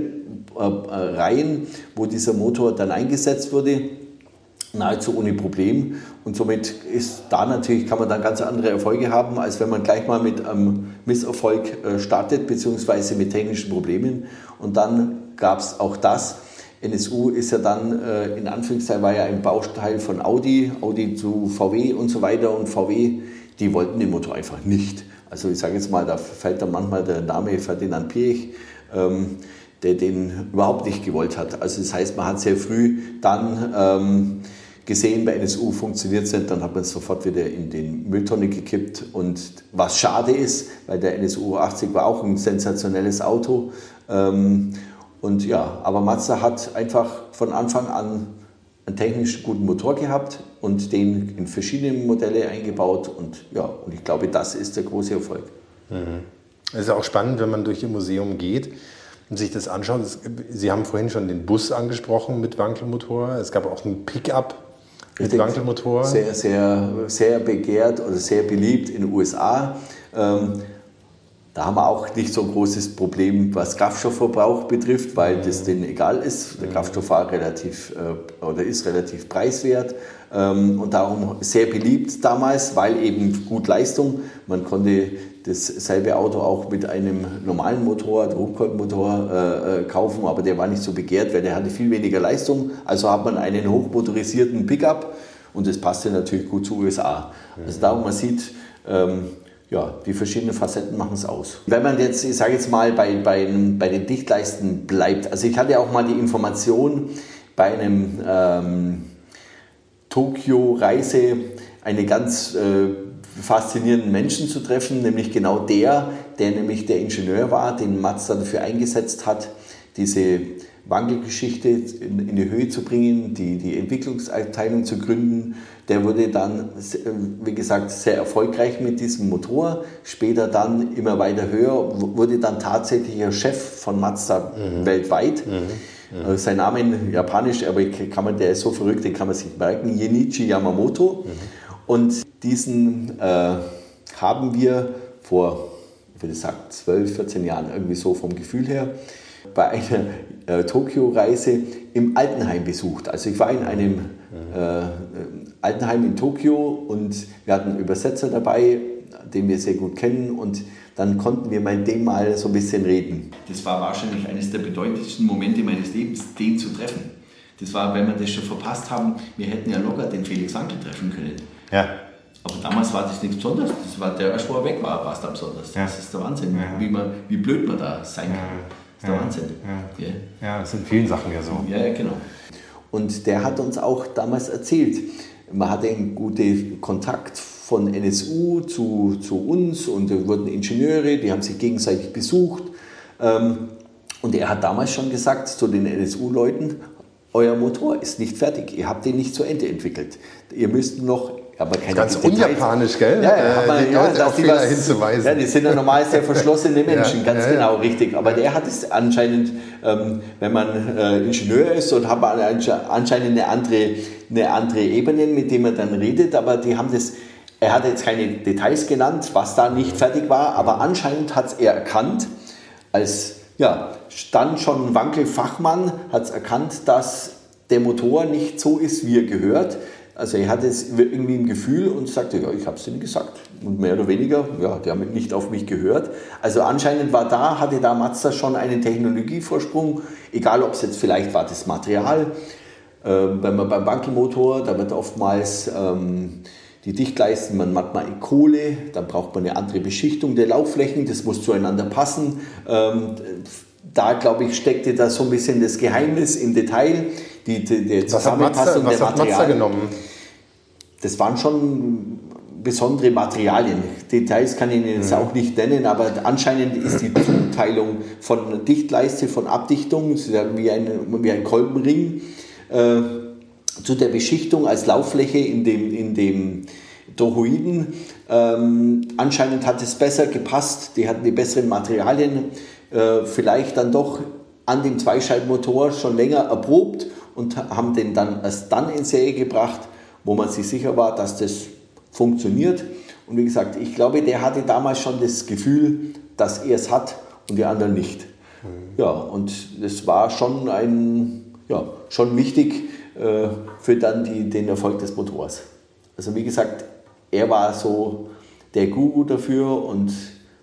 Speaker 3: Modellreihen, wo dieser Motor dann eingesetzt wurde. Nahezu ohne Problem, und somit ist da natürlich, kann man dann ganz andere Erfolge haben, als wenn man gleich mal mit einem Misserfolg startet, beziehungsweise mit technischen Problemen. Und dann gab es auch das. N S U ist ja dann, in Anführungszeichen, war ja ein Bausteil von Audi, Audi zu V W und so weiter, und V W, die wollten den Motor einfach nicht. Also ich sage jetzt mal, da fällt dann manchmal der Name Ferdinand Piëch, ähm, der den überhaupt nicht gewollt hat. Also das heißt, man hat sehr früh dann ähm, gesehen, bei N S U funktioniert es nicht, dann hat man es sofort wieder in den Mülltonne gekippt. Und was schade ist, weil der N S U achtzig war auch ein sensationelles Auto. Ähm, und ja, aber Mazda hat einfach von Anfang an einen technisch guten Motor gehabt und den in verschiedene Modelle eingebaut. Und ja, und ich glaube, das ist der große Erfolg.
Speaker 5: Mhm. Es ist auch spannend, wenn man durch Ihr Museum geht und sich das anschaut. Sie haben vorhin schon den Bus angesprochen mit Wankelmotor. Es gab auch einen Pickup mit Wankelmotor.
Speaker 3: Sehr, sehr, sehr begehrt oder sehr beliebt in den U S A. Ähm, da haben wir auch nicht so ein großes Problem, was Kraftstoffverbrauch betrifft, weil das denen egal ist. Der Kraftstoff war relativ äh, oder ist relativ preiswert ähm, und darum sehr beliebt damals, weil eben gut Leistung. Man konnte dasselbe Auto auch mit einem normalen Motor, der Hochkolbenmotor, äh, kaufen, aber der war nicht so begehrt, weil der hatte viel weniger Leistung. Also hat man einen hochmotorisierten Pickup und das passte natürlich gut zu U S A. Also darum, man sieht, ähm, ja, die verschiedenen Facetten machen es aus. Wenn man jetzt, ich sage jetzt mal, bei, bei, bei den Dichtleisten bleibt, also ich hatte auch mal die Information bei einem ähm, Tokio-Reise, eine ganz äh, faszinierenden Menschen zu treffen, nämlich genau der, der nämlich der Ingenieur war, den Mazda dafür eingesetzt hat, diese Wankelgeschichte in, in die Höhe zu bringen, die, die Entwicklungsabteilung zu gründen. Der wurde dann, wie gesagt, sehr erfolgreich mit diesem Motor, später dann immer weiter höher, wurde dann tatsächlicher Chef von Mazda mhm. weltweit. Mhm. Mhm. Sein Name in Japanisch, aber kann man, der ist so verrückt, den kann man sich merken, Junichi Yamamoto. Mhm. Und diesen äh, haben wir vor, ich würde sagen, zwölf, vierzehn Jahren, irgendwie so vom Gefühl her, bei einer äh, Tokio-Reise im Altenheim besucht. Also ich war in einem äh, Altenheim in Tokio und wir hatten einen Übersetzer dabei, den wir sehr gut kennen, und dann konnten wir mit dem mal so ein bisschen reden. Das war wahrscheinlich eines der bedeutendsten Momente meines Lebens, den zu treffen. Das war, wenn wir das schon verpasst haben, wir hätten ja locker den Felix Wankel treffen können.
Speaker 5: Ja.
Speaker 3: Aber damals war das nichts Besonderes. Das war der erst, wo er weg war, war es da besonders.
Speaker 5: Ja.
Speaker 3: Das ist der Wahnsinn,
Speaker 5: ja.
Speaker 3: wie, man, wie blöd man da sein kann.
Speaker 5: Ja.
Speaker 3: Das ist der
Speaker 5: ja.
Speaker 3: Wahnsinn.
Speaker 5: Ja.
Speaker 3: Ja.
Speaker 5: ja, das sind vielen Sachen ja so.
Speaker 3: Ja, ja, genau. Und der hat uns auch damals erzählt, man hatte einen guten Kontakt von N S U zu, zu uns, und da wurden Ingenieure, die haben sich gegenseitig besucht. Und er hat damals schon gesagt zu den N S U-Leuten, euer Motor ist nicht fertig, ihr habt den nicht zu Ende entwickelt. Ihr müsst noch... Aber keine
Speaker 5: ganz
Speaker 3: Details.
Speaker 5: Unjapanisch, gell?
Speaker 3: Ja, ja, man,
Speaker 5: die
Speaker 3: ja,
Speaker 5: Leute auf Fehler hinzuweisen.
Speaker 3: Ja, die sind ja normal sehr verschlossene Menschen,
Speaker 5: ja,
Speaker 3: ganz
Speaker 5: ja,
Speaker 3: genau,
Speaker 5: ja.
Speaker 3: richtig. Aber der hat es anscheinend, ähm, wenn man äh, Ingenieur ist, und hat man anscheinend eine andere, eine andere Ebene, mit der man dann redet, aber die haben das, er hat jetzt keine Details genannt, was da nicht fertig war, aber anscheinend hat es er erkannt, als ja, dann schon Wankel-Fachmann, hat es erkannt, dass der Motor nicht so ist, wie er gehört. Also er hatte es irgendwie im Gefühl und sagte, ja, ich habe es denen gesagt. Und mehr oder weniger, ja, die haben nicht auf mich gehört. Also anscheinend war da, hatte da Mazda schon einen Technologievorsprung, egal ob es jetzt vielleicht war das Material. Ähm, wenn man beim Wankelmotor, da wird oftmals ähm, die Dichtleisten, man macht mal in Kohle, dann braucht man eine andere Beschichtung der Laufflächen, das muss zueinander passen. Ähm, da, glaube ich, steckte da so ein bisschen das Geheimnis im Detail. Die, die, die Zusammenpassung
Speaker 5: was hat Mazda, was
Speaker 3: der Materialien.
Speaker 5: Mazda genommen?
Speaker 3: Das waren schon besondere Materialien. Details kann ich Ihnen jetzt mhm. auch nicht nennen, aber anscheinend ist die Zuteilung von Dichtleiste, von Abdichtung, wie ein, wie ein Kolbenring, äh, zu der Beschichtung als Lauffläche in dem, in dem Toroiden. Ähm, anscheinend hat es besser gepasst, die hatten die besseren Materialien, äh, vielleicht dann doch an dem Zweischeibenmotor schon länger erprobt und haben den dann erst dann in Serie gebracht, wo man sich sicher war, dass das funktioniert. Und wie gesagt, ich glaube, der hatte damals schon das Gefühl, dass er es hat und die anderen nicht. Mhm. Ja, und das war schon ein, ja, schon wichtig äh, für dann die, den Erfolg des Motors. Also wie gesagt, er war so der Guru dafür und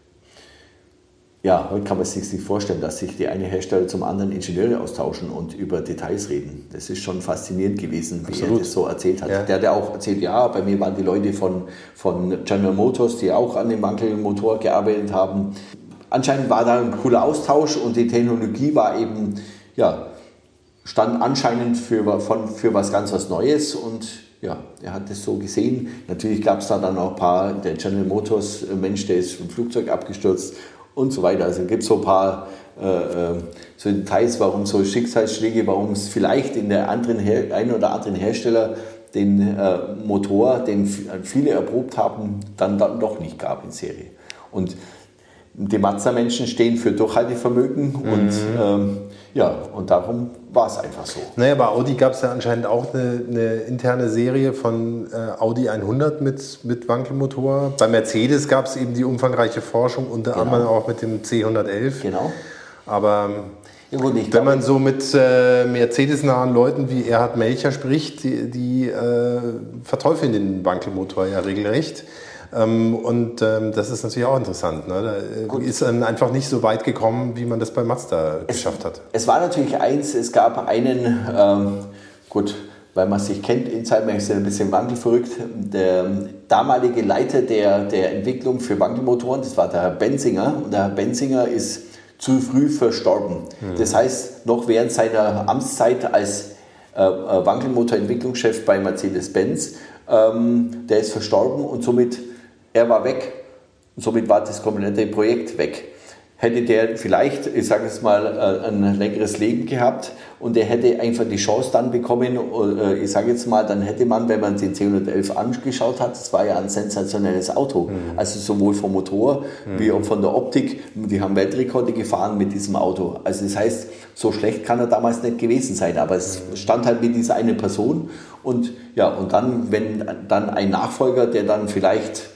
Speaker 3: ja, heute kann man sich nicht vorstellen, dass sich die eine Hersteller zum anderen Ingenieure austauschen und über Details reden. Das ist schon faszinierend gewesen, wie Absolut. er das so erzählt hat. Ja. Der hat ja auch erzählt, ja, bei mir waren die Leute von, von General Motors, die auch an dem Wankelmotor gearbeitet haben. Anscheinend war da ein cooler Austausch und die Technologie war eben, ja, stand anscheinend für, von, für was ganz was Neues und ja, er hat das so gesehen. Natürlich gab es da dann auch ein paar, der General Motors Mensch, der ist vom Flugzeug abgestürzt und so weiter. Also es gibt so ein paar äh, so Details, warum so Schicksalsschläge, warum es vielleicht in der anderen Her- einen oder anderen Hersteller den äh, Motor, den viele erprobt haben, dann, dann doch nicht gab in Serie. Und die Mazda-Menschen stehen für Durchhaltevermögen mhm. und ähm, ja, und darum war es einfach so.
Speaker 5: Naja, bei Audi gab es ja anscheinend auch eine, eine interne Serie von äh, Audi hundert mit, mit Wankelmotor. Bei Mercedes gab es eben die umfangreiche Forschung, unter
Speaker 3: Genau.
Speaker 5: anderem auch mit dem C hundertelf.
Speaker 3: Genau.
Speaker 5: Aber
Speaker 3: ja, gut, ich
Speaker 5: wenn
Speaker 3: glaube,
Speaker 5: man so mit äh, Mercedes-nahen Leuten wie Erhard Melcher spricht, die, die äh, verteufeln den Wankelmotor ja regelrecht. Ähm, und ähm, das ist natürlich auch interessant. Ne? Da äh, ist dann einfach nicht so weit gekommen, wie man das bei Mazda
Speaker 3: es,
Speaker 5: geschafft hat.
Speaker 3: Es war natürlich eins, es gab einen, ähm, gut, weil man sich kennt, Insider ist ja ein bisschen wankelverrückt, der damalige Leiter der, der Entwicklung für Wankelmotoren, das war der Herr Benzinger. Und der Herr Benzinger ist zu früh verstorben. Mhm. Das heißt, noch während seiner Amtszeit als äh, Wankelmotorentwicklungschef bei Mercedes-Benz, ähm, der ist verstorben und somit er war weg und somit war das komplette Projekt weg. Hätte der vielleicht, ich sage jetzt mal, ein längeres Leben gehabt und er hätte einfach die Chance dann bekommen, ich sage jetzt mal, dann hätte man, wenn man den C hundertelf angeschaut hat, das war ja ein sensationelles Auto, mhm. also sowohl vom Motor mhm. wie auch von der Optik, die haben Weltrekorde gefahren mit diesem Auto. Also das heißt, so schlecht kann er damals nicht gewesen sein, aber es mhm. stand halt mit dieser eine Person und ja, und dann, wenn dann ein Nachfolger, der dann vielleicht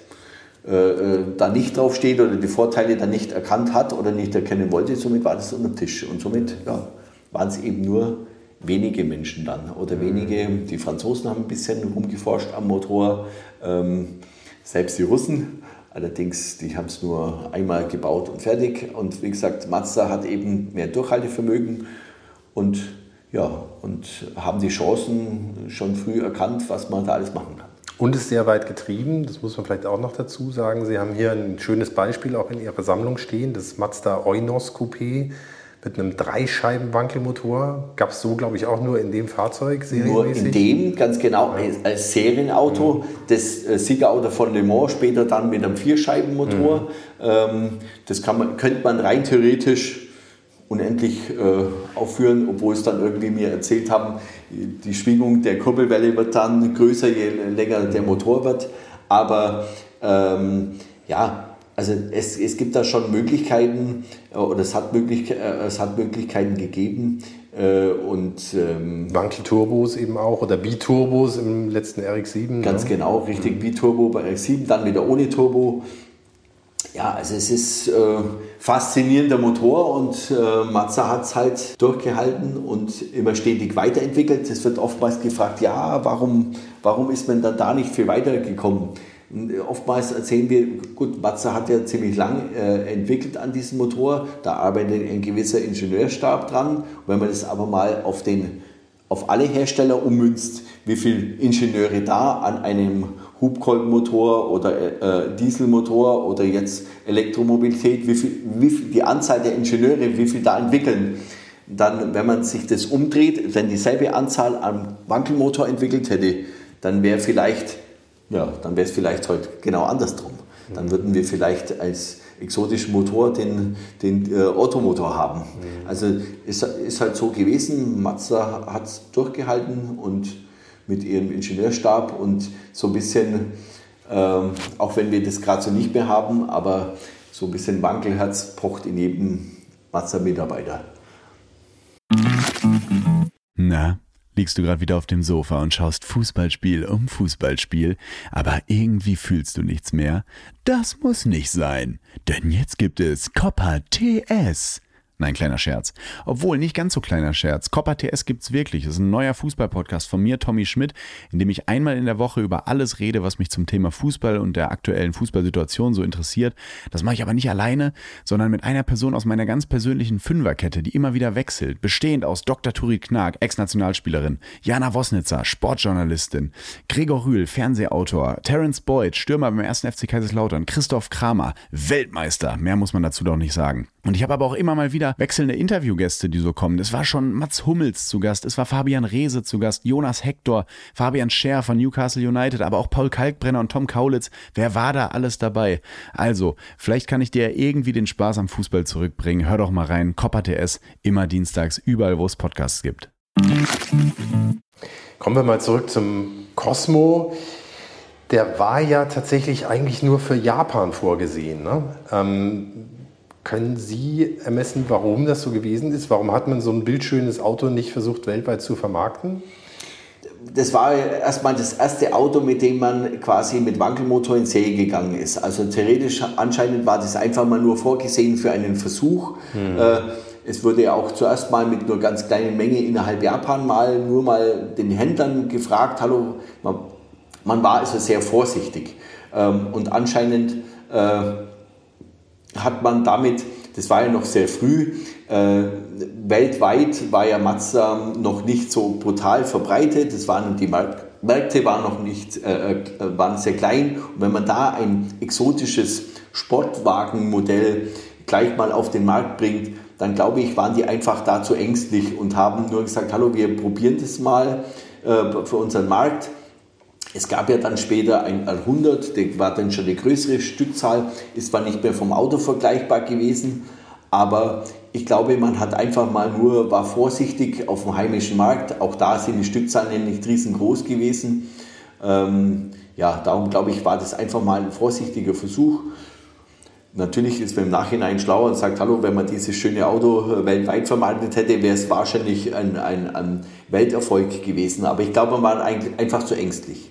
Speaker 3: Äh, da nicht draufsteht oder die Vorteile dann nicht erkannt hat oder nicht erkennen wollte, somit war das unter dem Tisch. Und somit ja, waren es eben nur wenige Menschen dann oder wenige, die Franzosen haben ein bisschen rumgeforscht am Motor, ähm, selbst die Russen, allerdings die haben es nur einmal gebaut und fertig. Und wie gesagt, Mazda hat eben mehr Durchhaltevermögen und, ja, und haben die Chancen schon früh erkannt, was man da alles machen kann.
Speaker 5: Und ist sehr weit getrieben, das muss man vielleicht auch noch dazu sagen. Sie haben hier ein schönes Beispiel auch in Ihrer Sammlung stehen, das Mazda Eunos Coupé mit einem Dreischeiben-Wankelmotor. Gab es so, glaube ich, auch nur in dem Fahrzeug serienmäßig?
Speaker 3: Nur in dem, ganz genau, ja. als Serienauto. Mhm. Das äh, Siegerauto von Le Mans, später dann mit einem Vierscheibenmotor. Mhm. Ähm, das kann man, könnte man rein theoretisch unendlich äh, aufführen, obwohl es dann irgendwie mir erzählt haben, die Schwingung der Kurbelwelle wird dann größer, je länger der Motor wird. Aber ähm, ja, also es, es gibt da schon Möglichkeiten, oder es hat, möglich, äh, es hat Möglichkeiten gegeben. Äh, und ähm,
Speaker 5: Wankelturbos eben auch oder Biturbos im letzten R X sieben.
Speaker 3: Ganz
Speaker 5: ne?
Speaker 3: genau, richtig, Biturbo bei R X sieben, dann wieder ohne Turbo. Ja, also es ist äh, faszinierender Motor und äh, Mazda hat es halt durchgehalten und immer stetig weiterentwickelt. Es wird oftmals gefragt, ja, warum, warum ist man dann da nicht viel weitergekommen? Und oftmals erzählen wir, gut, Mazda hat ja ziemlich lang äh, entwickelt an diesem Motor, da arbeitet ein gewisser Ingenieurstab dran. Und wenn man das aber mal auf, den, auf alle Hersteller ummünzt, wie viele Ingenieure da an einem Hubkolbenmotor oder äh, Dieselmotor oder jetzt Elektromobilität, wie viel, wie viel, die Anzahl der Ingenieure, wie viel da entwickeln. Dann, wenn man sich das umdreht, wenn dieselbe Anzahl am Wankelmotor entwickelt hätte, dann wäre vielleicht, ja, dann wäre es vielleicht heute genau andersrum. Dann würden wir vielleicht als exotischen Motor den, den äh, Ottomotor haben. Mhm. Also ist, ist halt so gewesen, Mazda hat es durchgehalten und mit ihrem Ingenieurstab und so ein bisschen, ähm, auch wenn wir das gerade so nicht mehr haben, aber so ein bisschen Wankelherz pocht in jedem Mazda-Mitarbeiter.
Speaker 7: Na, liegst du gerade wieder auf dem Sofa und schaust Fußballspiel um Fußballspiel, aber irgendwie fühlst du nichts mehr? Das muss nicht sein, denn jetzt gibt es Coppa T S. Nein, kleiner Scherz. Obwohl, nicht ganz so kleiner Scherz. Coppa T S gibt's wirklich. Das ist ein neuer Fußball-Podcast von mir, Tommy Schmidt, in dem ich einmal in der Woche über alles rede, was mich zum Thema Fußball und der aktuellen Fußballsituation so interessiert. Das mache ich aber nicht alleine, sondern mit einer Person aus meiner ganz persönlichen Fünferkette, die immer wieder wechselt, bestehend aus Doktor Turit Knag, Ex-Nationalspielerin, Jana Wosnitzer, Sportjournalistin, Gregor Rühl, Fernsehautor, Terence Boyd, Stürmer beim ersten F C Kaiserslautern, Christoph Kramer, Weltmeister. Mehr muss man dazu doch nicht sagen. Und ich habe aber auch immer mal wieder wechselnde Interviewgäste, die so kommen. Es war schon Mats Hummels zu Gast, es war Fabian Reese zu Gast, Jonas Hector, Fabian Scher von Newcastle United, aber auch Paul Kalkbrenner und Tom Kaulitz. Wer war da alles dabei? Also, vielleicht kann ich dir irgendwie den Spaß am Fußball zurückbringen. Hör doch mal rein, Coppa T S, immer dienstags, überall, wo es Podcasts gibt.
Speaker 5: Kommen wir mal zurück zum Cosmo. Der war ja tatsächlich eigentlich nur für Japan vorgesehen, ne? Ähm, Können Sie ermessen, warum das so gewesen ist? Warum hat man so ein bildschönes Auto nicht versucht, weltweit zu vermarkten?
Speaker 3: Das war erstmal das erste Auto, mit dem man quasi mit Wankelmotor in Serie gegangen ist. Also theoretisch anscheinend war das einfach mal nur vorgesehen für einen Versuch. Hm. Äh, es wurde ja auch zuerst mal mit nur ganz kleinen Menge innerhalb Japan mal nur mal den Händlern gefragt. Hallo, man, man war also sehr vorsichtig. Ähm, und anscheinend äh, hat man damit, das war ja noch sehr früh, äh, weltweit war ja Mazda noch nicht so brutal verbreitet, das waren die Mark- Märkte waren noch nicht, äh, waren sehr klein, und wenn man da ein exotisches Sportwagenmodell gleich mal auf den Markt bringt, dann glaube ich, waren die einfach da zu ängstlich und haben nur gesagt, hallo, wir probieren das mal äh, für unseren Markt. Es gab ja dann später ein R hundert, der war dann schon eine größere Stückzahl, ist zwar nicht mehr vom Auto vergleichbar gewesen, aber ich glaube, man hat einfach mal nur, war vorsichtig auf dem heimischen Markt, auch da sind die Stückzahlen nicht riesengroß gewesen. Ähm, ja, darum glaube ich, war das einfach mal ein vorsichtiger Versuch. Natürlich ist man im Nachhinein schlauer und sagt, hallo, wenn man dieses schöne Auto weltweit vermarktet hätte, wäre es wahrscheinlich ein, ein, ein Welterfolg gewesen, aber ich glaube, man war einfach zu ängstlich.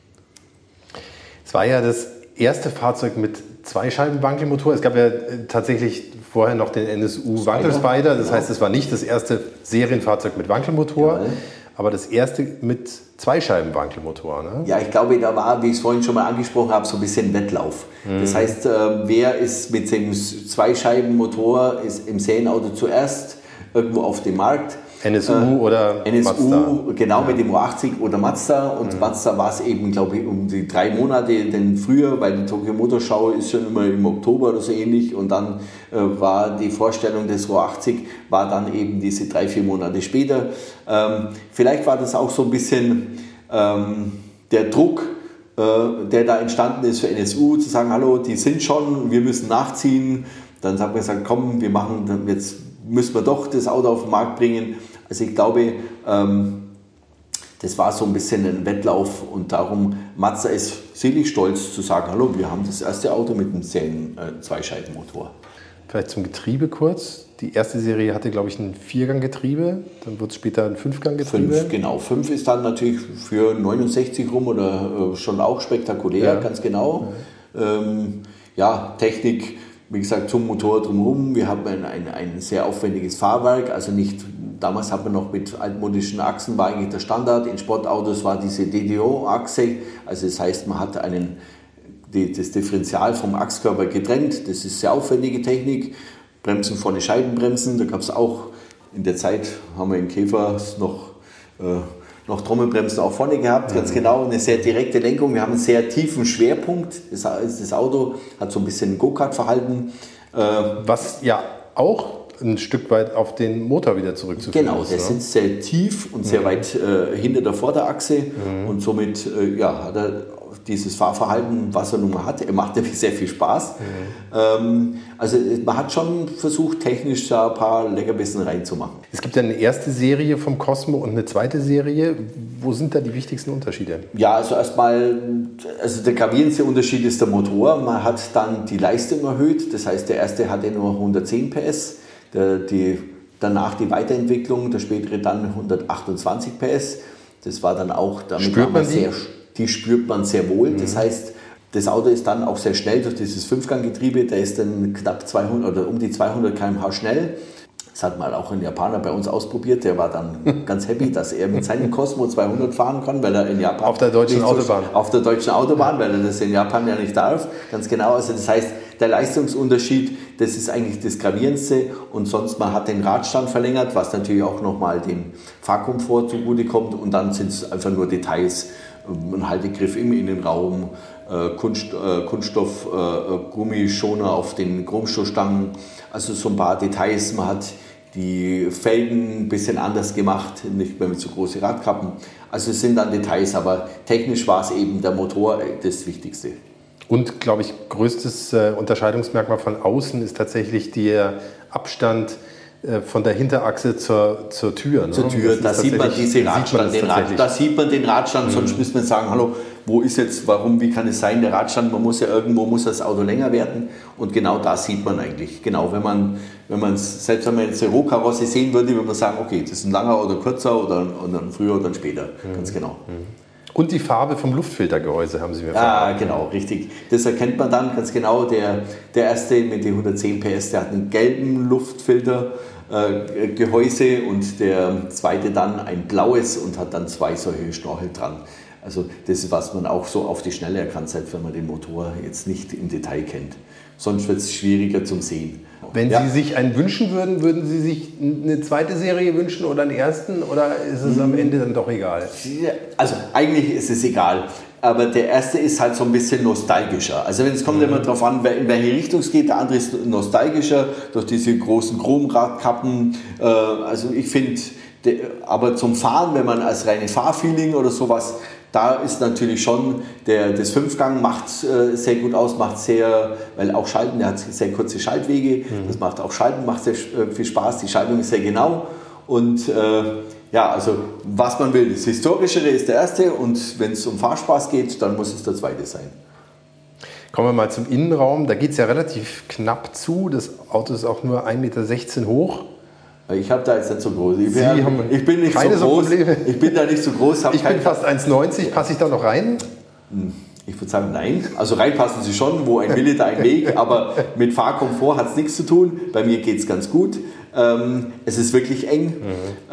Speaker 5: Es war ja das erste Fahrzeug mit Zweischeiben-Wankelmotor. Es gab ja tatsächlich vorher noch den N S U Wankelspider. Das heißt, es war nicht das erste Serienfahrzeug mit Wankelmotor, ja, aber das erste mit Zweischeiben-Wankelmotor. Ne?
Speaker 3: Ja, ich glaube, da war, wie ich es vorhin schon mal angesprochen habe, so ein bisschen Wettlauf. Mhm. Das heißt, wer ist mit dem Zweischeibenmotor ist im Serienauto zuerst irgendwo auf dem Markt?
Speaker 5: N S U äh, oder
Speaker 3: N S U,
Speaker 5: Mazda.
Speaker 3: Genau,
Speaker 5: ja.
Speaker 3: Mit dem U achtzig oder Mazda. Und mhm. Mazda war es eben, glaube ich, um die drei Monate denn früher, weil die Tokyo Motor Show ist schon immer im Oktober oder so ähnlich. Und dann äh, war die Vorstellung des U achtzig, war dann eben diese drei, vier Monate später. Ähm, vielleicht war das auch so ein bisschen ähm, der Druck, äh, der da entstanden ist für N S U, zu sagen, hallo, die sind schon, wir müssen nachziehen. Dann hat man gesagt, komm, wir machen, jetzt müssen wir doch das Auto auf den Markt bringen. Also ich glaube, ähm, das war so ein bisschen ein Wettlauf und darum, Mazda ist selig stolz zu sagen, hallo, wir haben das erste Auto mit einem Serien-Zweischeibenmotor.
Speaker 5: Vielleicht zum Getriebe kurz. Die erste Serie hatte, glaube ich, ein Viergang-Getriebe, dann wird es später ein Fünfgang-Getriebe.
Speaker 3: Fünf, genau. Fünf ist dann natürlich für neunundsechzig rum oder äh, schon auch spektakulär, ja. Ganz genau. Ja, ähm, ja Technik. Wie gesagt, zum Motor drumherum. Wir haben ein, ein, ein sehr aufwendiges Fahrwerk. Also nicht, damals hat man noch mit altmodischen Achsen, war eigentlich der Standard. In Sportautos war diese D D O-Achse. Also das heißt, man hat einen, die, das Differential vom Achskörper getrennt. Das ist sehr aufwendige Technik. Bremsen vorne Scheibenbremsen. Da gab es auch, in der Zeit haben wir in Käfer noch... Äh, noch Trommelbremsen auch vorne gehabt, ganz genau, eine sehr direkte Lenkung. Wir haben einen sehr tiefen Schwerpunkt. Das, das Auto hat so ein bisschen Go-Kart-Verhalten.
Speaker 5: Was ja auch ein Stück weit auf den Motor wieder zurückzuführen
Speaker 3: genau,
Speaker 5: ist.
Speaker 3: Genau, der
Speaker 5: ne?
Speaker 3: sitzt sehr tief und sehr mhm. weit äh, hinter der Vorderachse mhm. und somit äh, ja, hat er dieses Fahrverhalten, was er nun mal hat. Er macht nämlich sehr viel Spaß. Mhm. Ähm, also man hat schon versucht, technisch da ein paar Leckerbissen reinzumachen.
Speaker 5: Es gibt ja eine erste Serie vom Cosmo und eine zweite Serie. Wo sind da die wichtigsten Unterschiede?
Speaker 3: Ja, also erstmal, also der gravierendste Unterschied ist der Motor. Man hat dann die Leistung erhöht. Das heißt, der erste hatte nur hundertzehn P S. Der, die, danach die Weiterentwicklung, der spätere dann hundertachtundzwanzig P S. Das war dann auch, damit
Speaker 5: spürt man die?
Speaker 3: Sehr, die spürt man sehr wohl. Mhm. Das heißt, das Auto ist dann auch sehr schnell durch dieses Fünfganggetriebe. Der ist dann knapp zweihundert oder um die zweihundert Kilometer pro Stunde schnell. Das hat mal auch ein Japaner bei uns ausprobiert. Der war dann ganz happy, dass er mit seinem Cosmo zweihundert fahren kann, weil er in Japan
Speaker 5: auf der deutschen Autobahn
Speaker 3: so, auf der deutschen Autobahn, weil er das in Japan ja nicht darf. Ganz genau. Also das heißt, der Leistungsunterschied, das ist eigentlich das Gravierendste. Und sonst, man hat den Radstand verlängert, was natürlich auch nochmal dem Fahrkomfort zugutekommt. Und dann sind es einfach nur Details, ein Haltegriff im Innenraum, Kunst, Kunststoff, Gummischoner auf den Chromstoßstangen. Also so ein paar Details. Man hat die Felgen ein bisschen anders gemacht, nicht mehr mit so großen Radkappen. Also es sind dann Details, aber technisch war es eben der Motor das Wichtigste.
Speaker 5: Und, glaube ich, größtes äh, Unterscheidungsmerkmal von außen ist tatsächlich der Abstand äh, von der Hinterachse zur, zur Tür. Ne?
Speaker 3: Zur Tür, da sieht man diese Radstand, den Rad, da sieht man den Radstand, mhm. sonst müsste man sagen, hallo, wo ist jetzt, warum, wie kann es sein, der Radstand, man muss ja irgendwo, muss das Auto länger werden und genau das sieht man eigentlich. Genau, wenn man, wenn man es, selbst wenn man jetzt eine Rohkarosse sehen würde, würde man sagen, okay, das ist ein langer oder kürzer oder, oder ein früher oder ein später, mhm. ganz genau.
Speaker 5: Mhm. Und die Farbe vom Luftfiltergehäuse haben Sie mir
Speaker 3: verraten. Ja, genau, richtig. Das erkennt man dann ganz genau. Der, der erste mit den hundertzehn P S, der hat einen gelben Luftfiltergehäuse äh, und der zweite dann ein blaues und hat dann zwei solche Schnorchel dran. Also das ist, was man auch so auf die Schnelle erkannt, selbst wenn man den Motor jetzt nicht im Detail kennt. Sonst wird es schwieriger zum Sehen.
Speaker 5: Wenn ja. Sie sich einen wünschen würden, würden Sie sich eine zweite Serie wünschen oder einen ersten? Oder ist es am Ende dann doch egal?
Speaker 3: Also eigentlich ist es egal. Aber der erste ist halt so ein bisschen nostalgischer. Also wenn es kommt mhm. immer darauf an, in welche Richtung es geht. Der andere ist nostalgischer durch diese großen Chromradkappen. Also ich finde, aber zum Fahren, wenn man als reine Fahrfeeling oder sowas, da ist natürlich schon, der, das Fünfgang macht äh, sehr gut aus, macht sehr, weil auch Schalten, der hat sehr kurze Schaltwege, mhm. das macht auch Schalten, macht sehr äh, viel Spaß, die Schaltung ist sehr genau und äh, ja, also was man will, das Historischere ist der erste und wenn es um Fahrspaß geht, dann muss es der zweite sein.
Speaker 5: Kommen wir mal zum Innenraum, da geht es ja relativ knapp zu, das Auto ist auch nur ein Meter sechzehn hoch.
Speaker 3: Ich habe da jetzt nicht so groß. Ich
Speaker 5: bin, haben
Speaker 3: ich bin nicht
Speaker 5: keine
Speaker 3: so groß.
Speaker 5: Probleme.
Speaker 3: Ich bin da nicht so groß.
Speaker 5: Ich bin fast eins neunzig. Passe ich da noch rein?
Speaker 3: Ich würde sagen, nein. Also reinpassen Sie schon, wo ein Wille, da ein Weg. Aber mit Fahrkomfort hat es nichts zu tun. Bei mir geht es ganz gut. Ähm, es ist wirklich eng. Mhm.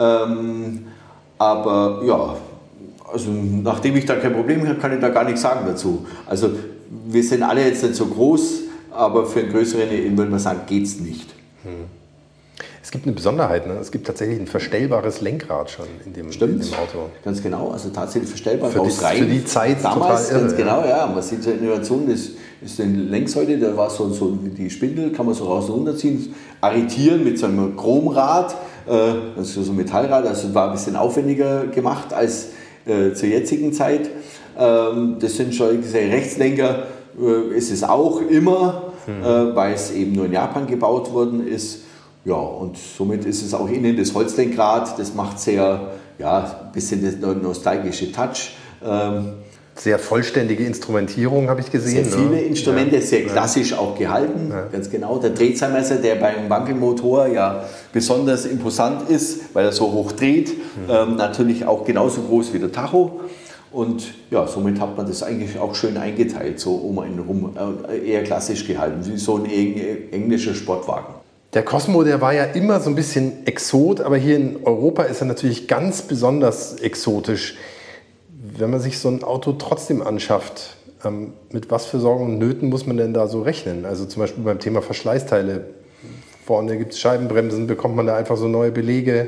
Speaker 3: Ähm, aber ja, also nachdem ich da kein Problem habe, kann ich da gar nichts sagen dazu. Also wir sind alle jetzt nicht so groß, aber für einen größeren, würde man sagen, geht es nicht.
Speaker 5: Mhm. Es gibt eine Besonderheit, ne? Es gibt tatsächlich ein verstellbares Lenkrad schon in dem, in dem Auto.
Speaker 3: Ganz genau, also tatsächlich verstellbar.
Speaker 5: Für, die, rein. für die Zeit
Speaker 3: damals,
Speaker 5: total irre,
Speaker 3: ganz genau, ja. Man sieht die Innovation, das ist eine Längssäule, da war so, so die Spindel, kann man so raus und runter ziehen, arretieren mit so einem Chromrad, äh, das ist so ein Metallrad, also war ein bisschen aufwendiger gemacht als äh, zur jetzigen Zeit. Ähm, das sind schon diese Rechtslenker, äh, ist es auch immer, hm. äh, weil es eben nur in Japan gebaut worden ist. Ja, und somit ist es auch innen das Holzlenkrad, das macht sehr, ja, ein bisschen das nostalgische Touch. Ähm,
Speaker 5: sehr vollständige Instrumentierung, habe ich gesehen.
Speaker 3: Sehr viele
Speaker 5: ne?
Speaker 3: Instrumente,
Speaker 5: ja.
Speaker 3: sehr klassisch ja. auch gehalten, ja. ganz genau. Der Drehzahlmesser, der beim Wankelmotor ja besonders imposant ist, weil er so hoch dreht, mhm. ähm, natürlich auch genauso groß wie der Tacho. Und ja, somit hat man das eigentlich auch schön eingeteilt, so um einen rum, äh, eher klassisch gehalten, wie so ein englischer Sportwagen.
Speaker 5: Der Cosmo, der war ja immer so ein bisschen Exot, aber hier in Europa ist er natürlich ganz besonders exotisch. Wenn man sich so ein Auto trotzdem anschafft, ähm, mit was für Sorgen und Nöten muss man denn da so rechnen? Also zum Beispiel beim Thema Verschleißteile. Vorne gibt es Scheibenbremsen, bekommt man da einfach so neue Belege.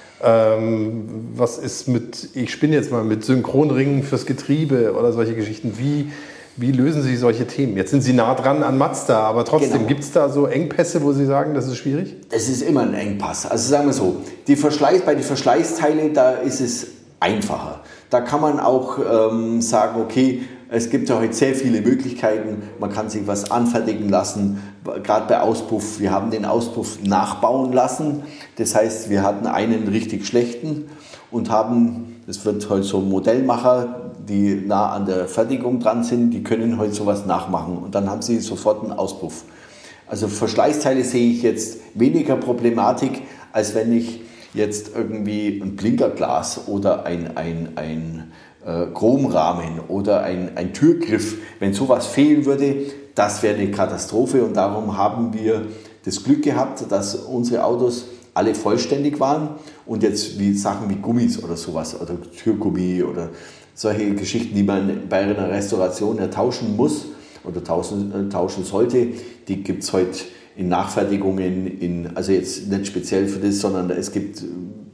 Speaker 5: Ähm, was ist mit, ich spinne jetzt mal, mit Synchronringen fürs Getriebe oder solche Geschichten. Wie... Wie lösen Sie solche Themen? Jetzt sind Sie nah dran an Mazda, aber trotzdem, genau. Gibt es da so Engpässe, wo Sie sagen, das ist schwierig?
Speaker 3: Es ist immer ein Engpass. Also sagen wir so, die Verschleiß, bei den Verschleißteilen, da ist es einfacher. Da kann man auch ähm, sagen, okay, Es gibt ja heute sehr viele Möglichkeiten. Man kann sich was anfertigen lassen, gerade bei Auspuff. Wir haben den Auspuff nachbauen lassen. Das heißt, wir hatten einen richtig schlechten und haben, das wird heute so Modellmacher, die nah an der Fertigung dran sind, die können heute sowas nachmachen. Und dann haben sie sofort einen Auspuff. Also Verschleißteile sehe ich jetzt weniger Problematik, als wenn ich jetzt irgendwie ein Blinkerglas oder ein, ein, ein äh, Chromrahmen oder ein, ein Türgriff, wenn sowas fehlen würde, das wäre eine Katastrophe. Und darum haben wir das Glück gehabt, dass unsere Autos alle vollständig waren und jetzt wie Sachen wie Gummis oder sowas oder Türgummi oder solche Geschichten, die man bei einer Restauration ja tauschen muss oder tauschen, tauschen sollte, die gibt es heute in Nachfertigungen, in, also jetzt nicht speziell für das, sondern es gibt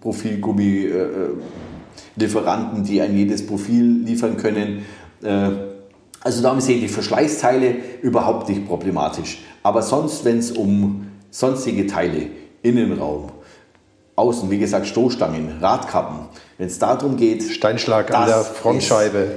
Speaker 3: Profilgummi-Lieferanten, die ein jedes Profil liefern können. Also darum sehe ich die Verschleißteile überhaupt nicht problematisch. Aber sonst, wenn es um sonstige Teile, Innenraum, Außen, wie gesagt Stoßstangen, Radkappen, wenn es darum geht...
Speaker 5: Steinschlag an der Frontscheibe.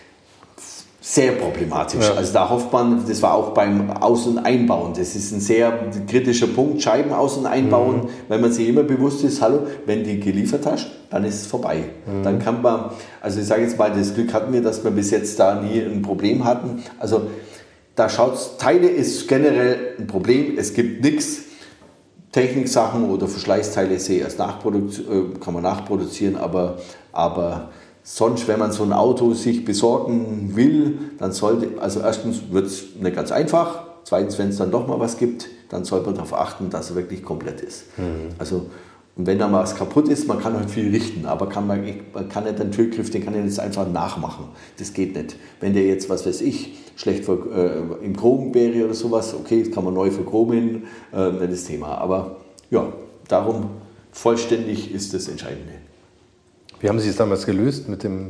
Speaker 3: Sehr problematisch. Ja. Also da hofft man, das war auch beim Aus- und Einbauen, das ist ein sehr kritischer Punkt, Scheiben aus- und einbauen, mhm. weil man sich immer bewusst ist, hallo, wenn die geliefert hast, dann ist es vorbei. Mhm. Dann kann man, also ich sage jetzt mal, das Glück hatten wir, dass wir bis jetzt da nie ein Problem hatten. Also da schaut's, Teile ist generell ein Problem, es gibt nichts. Techniksachen oder Verschleißteile sehe ich als Nachproduzieren, kann man nachproduzieren, aber, aber sonst, wenn man so ein Auto sich besorgen will, dann sollte, also erstens wird es nicht ganz einfach, zweitens, wenn es dann doch mal was gibt, dann sollte man darauf achten, dass er wirklich komplett ist. Mhm. Also, und wenn da mal was kaputt ist, man kann halt viel richten, aber kann man, man kann nicht den Türgriff, den kann ich jetzt einfach nachmachen. Das geht nicht. Wenn der jetzt, was weiß ich, schlecht für, äh, im Chrom wäre oder sowas, okay, das kann man neu verchromen, äh, nicht das Thema. Aber ja, darum vollständig ist das Entscheidende.
Speaker 5: Wie haben Sie es damals gelöst mit dem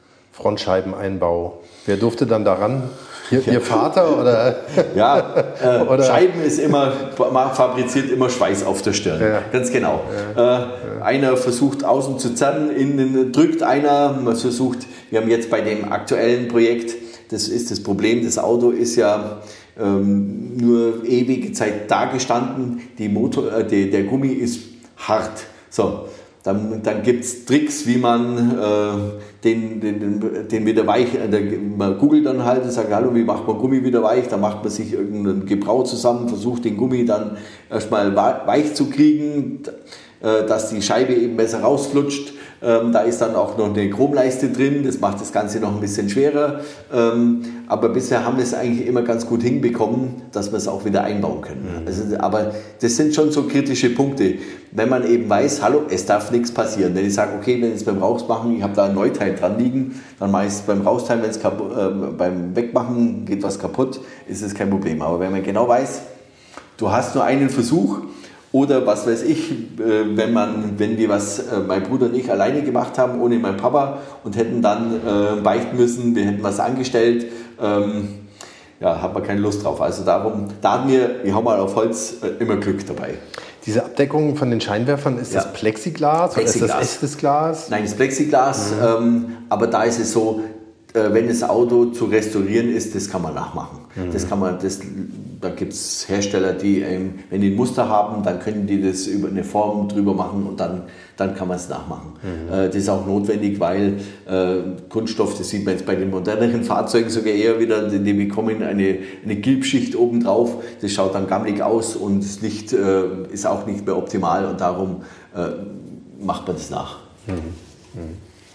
Speaker 5: Frontscheibeneinbau? Wer durfte dann daran? Ihr, ja. Ihr Vater oder?
Speaker 3: Ja, äh, oder? Scheiben ist immer, man fabriziert immer Schweiß auf der Stirn. Ja. Ganz genau. Ja. Äh, ja. Einer versucht außen zu zerren, innen drückt einer. Man versucht, wir haben jetzt bei dem aktuellen Projekt, das ist das Problem, das Auto ist ja ähm, nur ewige Zeit dagestanden. Die Motor, äh, die, der Gummi ist hart. So. Dann, dann gibt es Tricks, wie man äh, den, den, den wieder weich, äh, man googelt dann halt und sagt, hallo, wie macht man Gummi wieder weich? Dann macht man sich irgendein Gebrauch zusammen, versucht den Gummi dann erstmal weich zu kriegen, äh, dass die Scheibe eben besser rausflutscht. Ähm, da ist dann auch noch eine Chromleiste drin, das macht das Ganze noch ein bisschen schwerer. Ähm, aber bisher haben wir es eigentlich immer ganz gut hinbekommen, dass wir es auch wieder einbauen können. Mhm. Also, aber das sind schon so kritische Punkte. Wenn man eben weiß, hallo, es darf nichts passieren. Wenn ich sage, okay, wenn ich es beim Rausmachen, ich habe da ein Neuteil dran liegen, dann mache ich es beim Rausteilen, wenn es äh, beim Wegmachen geht was kaputt, ist es kein Problem. Aber wenn man genau weiß, du hast nur einen Versuch, oder was weiß ich, wenn, man, wenn wir was, mein Bruder und ich alleine gemacht haben, ohne meinen Papa und hätten dann äh, beichten müssen, wir hätten was angestellt, ähm, ja, hat man keine Lust drauf. Also darum, da hatten wir, ich hau mal auf Holz, äh, immer Glück dabei.
Speaker 5: Diese Abdeckung von den Scheinwerfern, ist ja. das Plexiglas, Plexiglas oder ist das echtes Glas?
Speaker 3: Nein, das ist Plexiglas, mhm. ähm, aber da ist es so, äh, wenn das Auto zu restaurieren ist, das kann man nachmachen. Mhm. Das kann man, das, da gibt es Hersteller, die, ähm, wenn die ein Muster haben, dann können die das über eine Form drüber machen und dann, dann kann man es nachmachen. Mhm. Äh, das ist auch notwendig, weil äh, Kunststoff, das sieht man jetzt bei den moderneren Fahrzeugen sogar eher wieder, die bekommen eine, eine Gilbschicht oben drauf, das schaut dann gammelig aus und das Licht äh, ist auch nicht mehr optimal und darum äh, macht man das nach.
Speaker 5: Mhm. Mhm.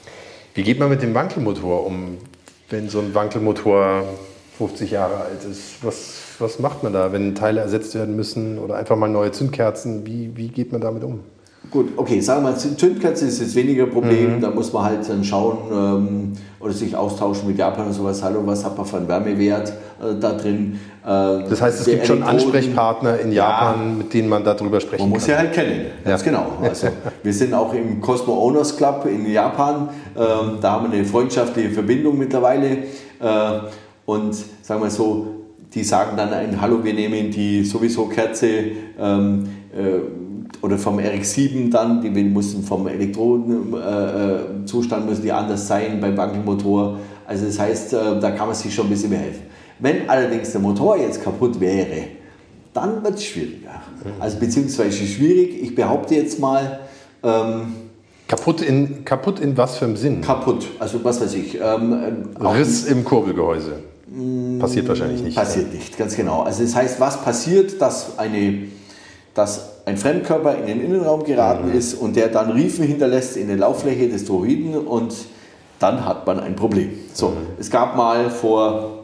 Speaker 5: Wie geht man mit dem Wankelmotor um, wenn so ein Wankelmotor fünfzig Jahre alt ist? Was, was macht man da, wenn Teile ersetzt werden müssen oder einfach mal neue Zündkerzen? Wie, wie geht man damit um?
Speaker 3: Gut, okay, sagen wir mal, Zündkerze ist jetzt weniger Problem, mhm. da muss man halt dann schauen ähm, oder sich austauschen mit Japan und sowas. Hallo, was hat man für einen Wärmewert äh, da drin? Äh,
Speaker 5: das heißt, es gibt schon Ansprechpartner in Japan, ja, mit denen man darüber sprechen kann.
Speaker 3: Man muss ja halt kennen, ganz ja. genau. Also, wir sind auch im Cosmo Owners Club in Japan, ähm, da haben wir eine freundschaftliche Verbindung mittlerweile äh, und sagen wir so, die sagen dann ein Hallo, wir nehmen die sowieso Kerze ähm, äh, oder vom R X sieben dann, die müssen vom Elektrodenzustand äh, müssen die anders sein beim Wankelmotor, Also das heißt, da kann man sich schon ein bisschen mehr helfen. Wenn allerdings der Motor jetzt kaputt wäre, dann wird es schwieriger. Also beziehungsweise schwierig, ich behaupte jetzt mal... Ähm,
Speaker 5: kaputt, in, kaputt in was für einem Sinn?
Speaker 3: Kaputt, also was weiß ich. Ähm,
Speaker 5: Riss im Kurbelgehäuse. Passiert wahrscheinlich nicht.
Speaker 3: Passiert oder? Nicht, ganz genau. Also das heißt, was passiert, dass, eine, dass ein Fremdkörper in den Innenraum geraten mhm. ist und der dann Riefen hinterlässt in der Lauffläche des Toroiden und dann hat man ein Problem. So, mhm. Es gab mal vor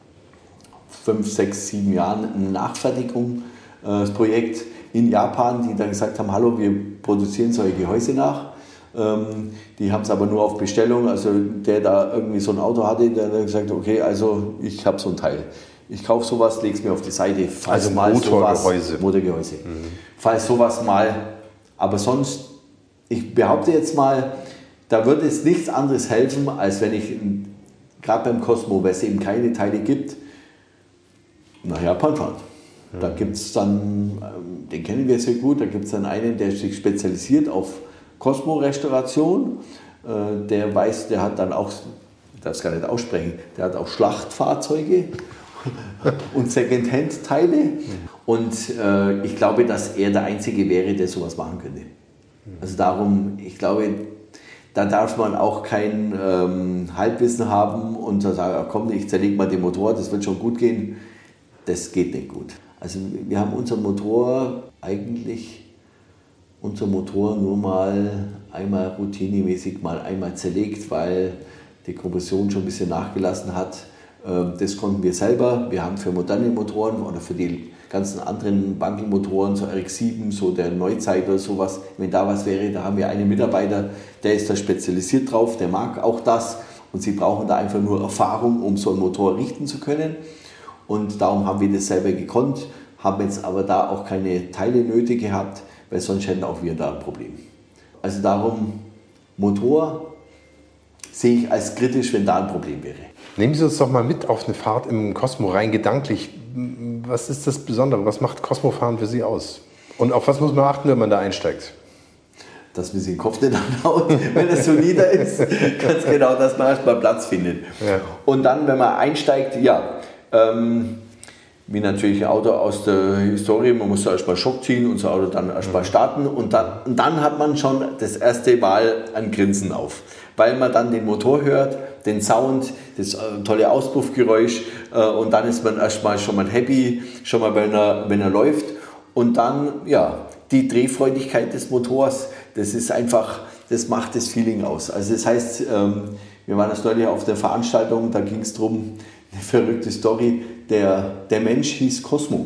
Speaker 3: fünf, sechs, sieben Jahren ein Nachfertigungsprojekt in Japan, die dann gesagt haben, hallo, wir produzieren solche Gehäuse nach. Ähm, die haben es aber nur auf Bestellung, also der da irgendwie so ein Auto hatte, der hat gesagt, okay, also ich habe so ein Teil. Ich kaufe sowas, lege es mir auf die Seite. Falls
Speaker 5: also
Speaker 3: mal
Speaker 5: Motorgehäuse.
Speaker 3: Sowas, Motorgehäuse. Mhm. Falls sowas mal, aber sonst, ich behaupte jetzt mal, da würde es nichts anderes helfen, als wenn ich, gerade beim Cosmo, weil es eben keine Teile gibt, nach Japan fahren. Mhm. Da gibt es dann, den kennen wir sehr gut, da gibt es dann einen, der sich spezialisiert auf Cosmo-Restauration. Der weiß, der hat dann auch, ich darf es gar nicht aussprechen, der hat auch Schlachtfahrzeuge und Second-Hand-Teile. Mhm. Und äh, ich glaube, dass er der Einzige wäre, der sowas machen könnte. Also darum, ich glaube, da darf man auch kein ähm, Halbwissen haben und sagen, ach komm, ich zerlege mal den Motor, das wird schon gut gehen. Das geht nicht gut. Also wir haben unseren Motor eigentlich, unser Motor nur mal einmal routinemäßig mal einmal zerlegt, weil die Kompression schon ein bisschen nachgelassen hat. Das konnten wir selber. Wir haben für moderne Motoren oder für die ganzen anderen Wankelmotoren, so R X sieben, so der Neuzeit oder sowas, wenn da was wäre, da haben wir einen Mitarbeiter, der ist da spezialisiert drauf, der mag auch das und sie brauchen da einfach nur Erfahrung, um so einen Motor richten zu können. Und darum haben wir das selber gekonnt, haben jetzt aber da auch keine Teile nötig gehabt, weil sonst hätten auch wir da ein Problem. Also darum, Motor sehe ich als kritisch, wenn da ein Problem wäre.
Speaker 5: Nehmen Sie uns doch mal mit auf eine Fahrt im Cosmo rein, gedanklich. Was ist das Besondere? Was macht Cosmo-Fahren für Sie aus? Und auf was muss man achten, wenn man da einsteigt?
Speaker 3: Dass man sich den Kopf nicht anhaut, wenn es so nieder ist. Ganz genau, dass man erstmal Platz findet. Ja. Und dann, wenn man einsteigt, ja, ähm, wie natürlich ein Auto aus der Historie, man muss da erstmal Schock ziehen und so Auto dann erstmal starten und dann, und dann hat man schon das erste Mal ein Grinsen auf, weil man dann den Motor hört, den Sound, das äh, tolle Auspuffgeräusch äh, und dann ist man erstmal schon mal happy, schon mal wenn er, wenn er läuft und dann, ja, die Drehfreudigkeit des Motors, das ist einfach, das macht das Feeling aus. Also das heißt, ähm, wir waren das neulich auf der Veranstaltung, da ging es darum, eine verrückte Story, der, der Mensch hieß Cosmo.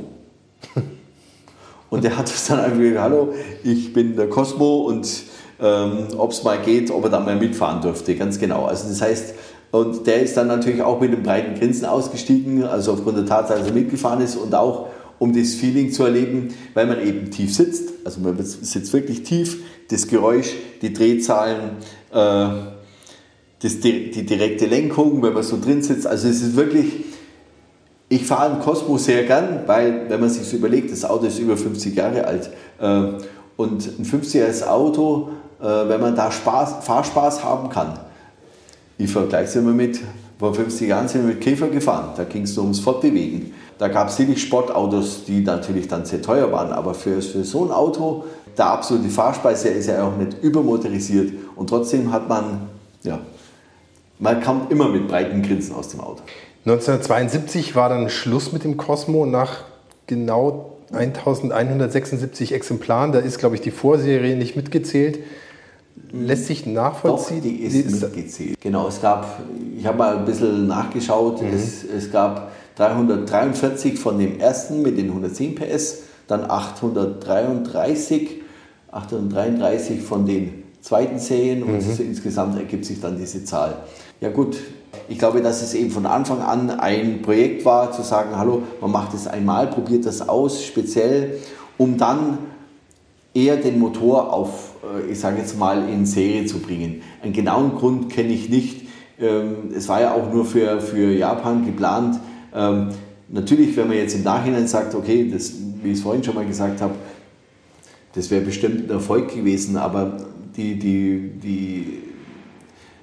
Speaker 3: Und der hat uns dann einfach gesagt, hallo, ich bin der Cosmo und ähm, ob es mal geht, ob er da mal mitfahren dürfte, ganz genau. Also das heißt, und der ist dann natürlich auch mit einem breiten Grinsen ausgestiegen, also aufgrund der Tatsache, dass er mitgefahren ist und auch um das Feeling zu erleben, weil man eben tief sitzt, also man sitzt wirklich tief, das Geräusch, die Drehzahlen, äh, das, die, die direkte Lenkung, wenn man so drin sitzt, also es ist wirklich, ich fahre einen Cosmo sehr gern, weil, wenn man sich so überlegt, das Auto ist über fünfzig Jahre alt äh, und ein fünfzigjähriges Auto, äh, wenn man da Spaß, Fahrspaß haben kann. Ich vergleiche es immer mit, vor fünfzig Jahren sind wir mit Käfer gefahren, da ging es nur ums Fortbewegen. Da gab es sicherlich Sportautos, die natürlich dann sehr teuer waren, aber für, für so ein Auto, der absolute Fahrspaß, der ist ja auch nicht übermotorisiert und trotzdem hat man, ja, man kommt immer mit breiten Grinsen aus dem Auto.
Speaker 5: neunzehnhundertzweiundsiebzig war dann Schluss mit dem Cosmo nach genau eintausendeinhundertsechsundsiebzig Exemplaren. Da ist, glaube ich, die Vorserie nicht mitgezählt. Lässt sich nachvollziehen?
Speaker 3: Doch, die ist, die ist mitgezählt. Genau, es gab, ich habe mal ein bisschen nachgeschaut, mhm. es, es gab dreihundertdreiundvierzig von dem ersten mit den hundertzehn P S, dann achthundertdreiunddreißig, achthundertdreiunddreißig von den zweiten Serien und mhm. insgesamt ergibt sich dann diese Zahl. Ja gut, ich glaube, dass es eben von Anfang an ein Projekt war, zu sagen, hallo, man macht es einmal, probiert das aus, speziell, um dann eher den Motor auf, ich sage jetzt mal, in Serie zu bringen. Einen genauen Grund kenne ich nicht. Es war ja auch nur für, für Japan geplant. Natürlich, wenn man jetzt im Nachhinein sagt, okay, das, wie ich es vorhin schon mal gesagt habe, das wäre bestimmt ein Erfolg gewesen, aber die, die, die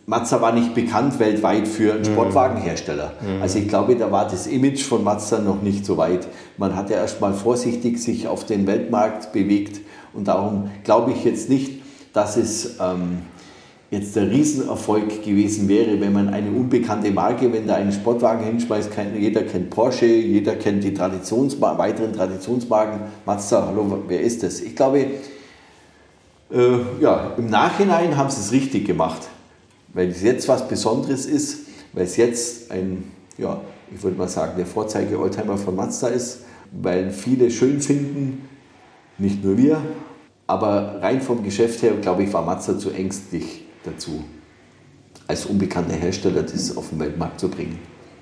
Speaker 3: Mazda war nicht bekannt weltweit für einen Sportwagenhersteller.
Speaker 5: Mhm.
Speaker 3: Also ich glaube, da war das Image von Mazda noch nicht so weit. Man hat ja erst mal vorsichtig sich auf den Weltmarkt bewegt und darum glaube ich jetzt nicht, dass es ähm, jetzt der Riesenerfolg gewesen wäre, wenn man eine unbekannte Marke, wenn da einen Sportwagen hinschmeißt, kennt, jeder kennt Porsche, jeder kennt die Traditionsmar- weiteren Traditionsmarken, Mazda, hallo, wer ist das? Ich glaube, äh, ja, im Nachhinein haben sie es richtig gemacht, weil es jetzt was Besonderes ist, weil es jetzt ein, ja, ich würde mal sagen, der Vorzeige-Oldtimer von Mazda ist, weil viele schön finden, nicht nur wir, aber rein vom Geschäft her, glaube ich, war Mazda zu ängstlich dazu, als unbekannter Hersteller das auf den Weltmarkt zu bringen.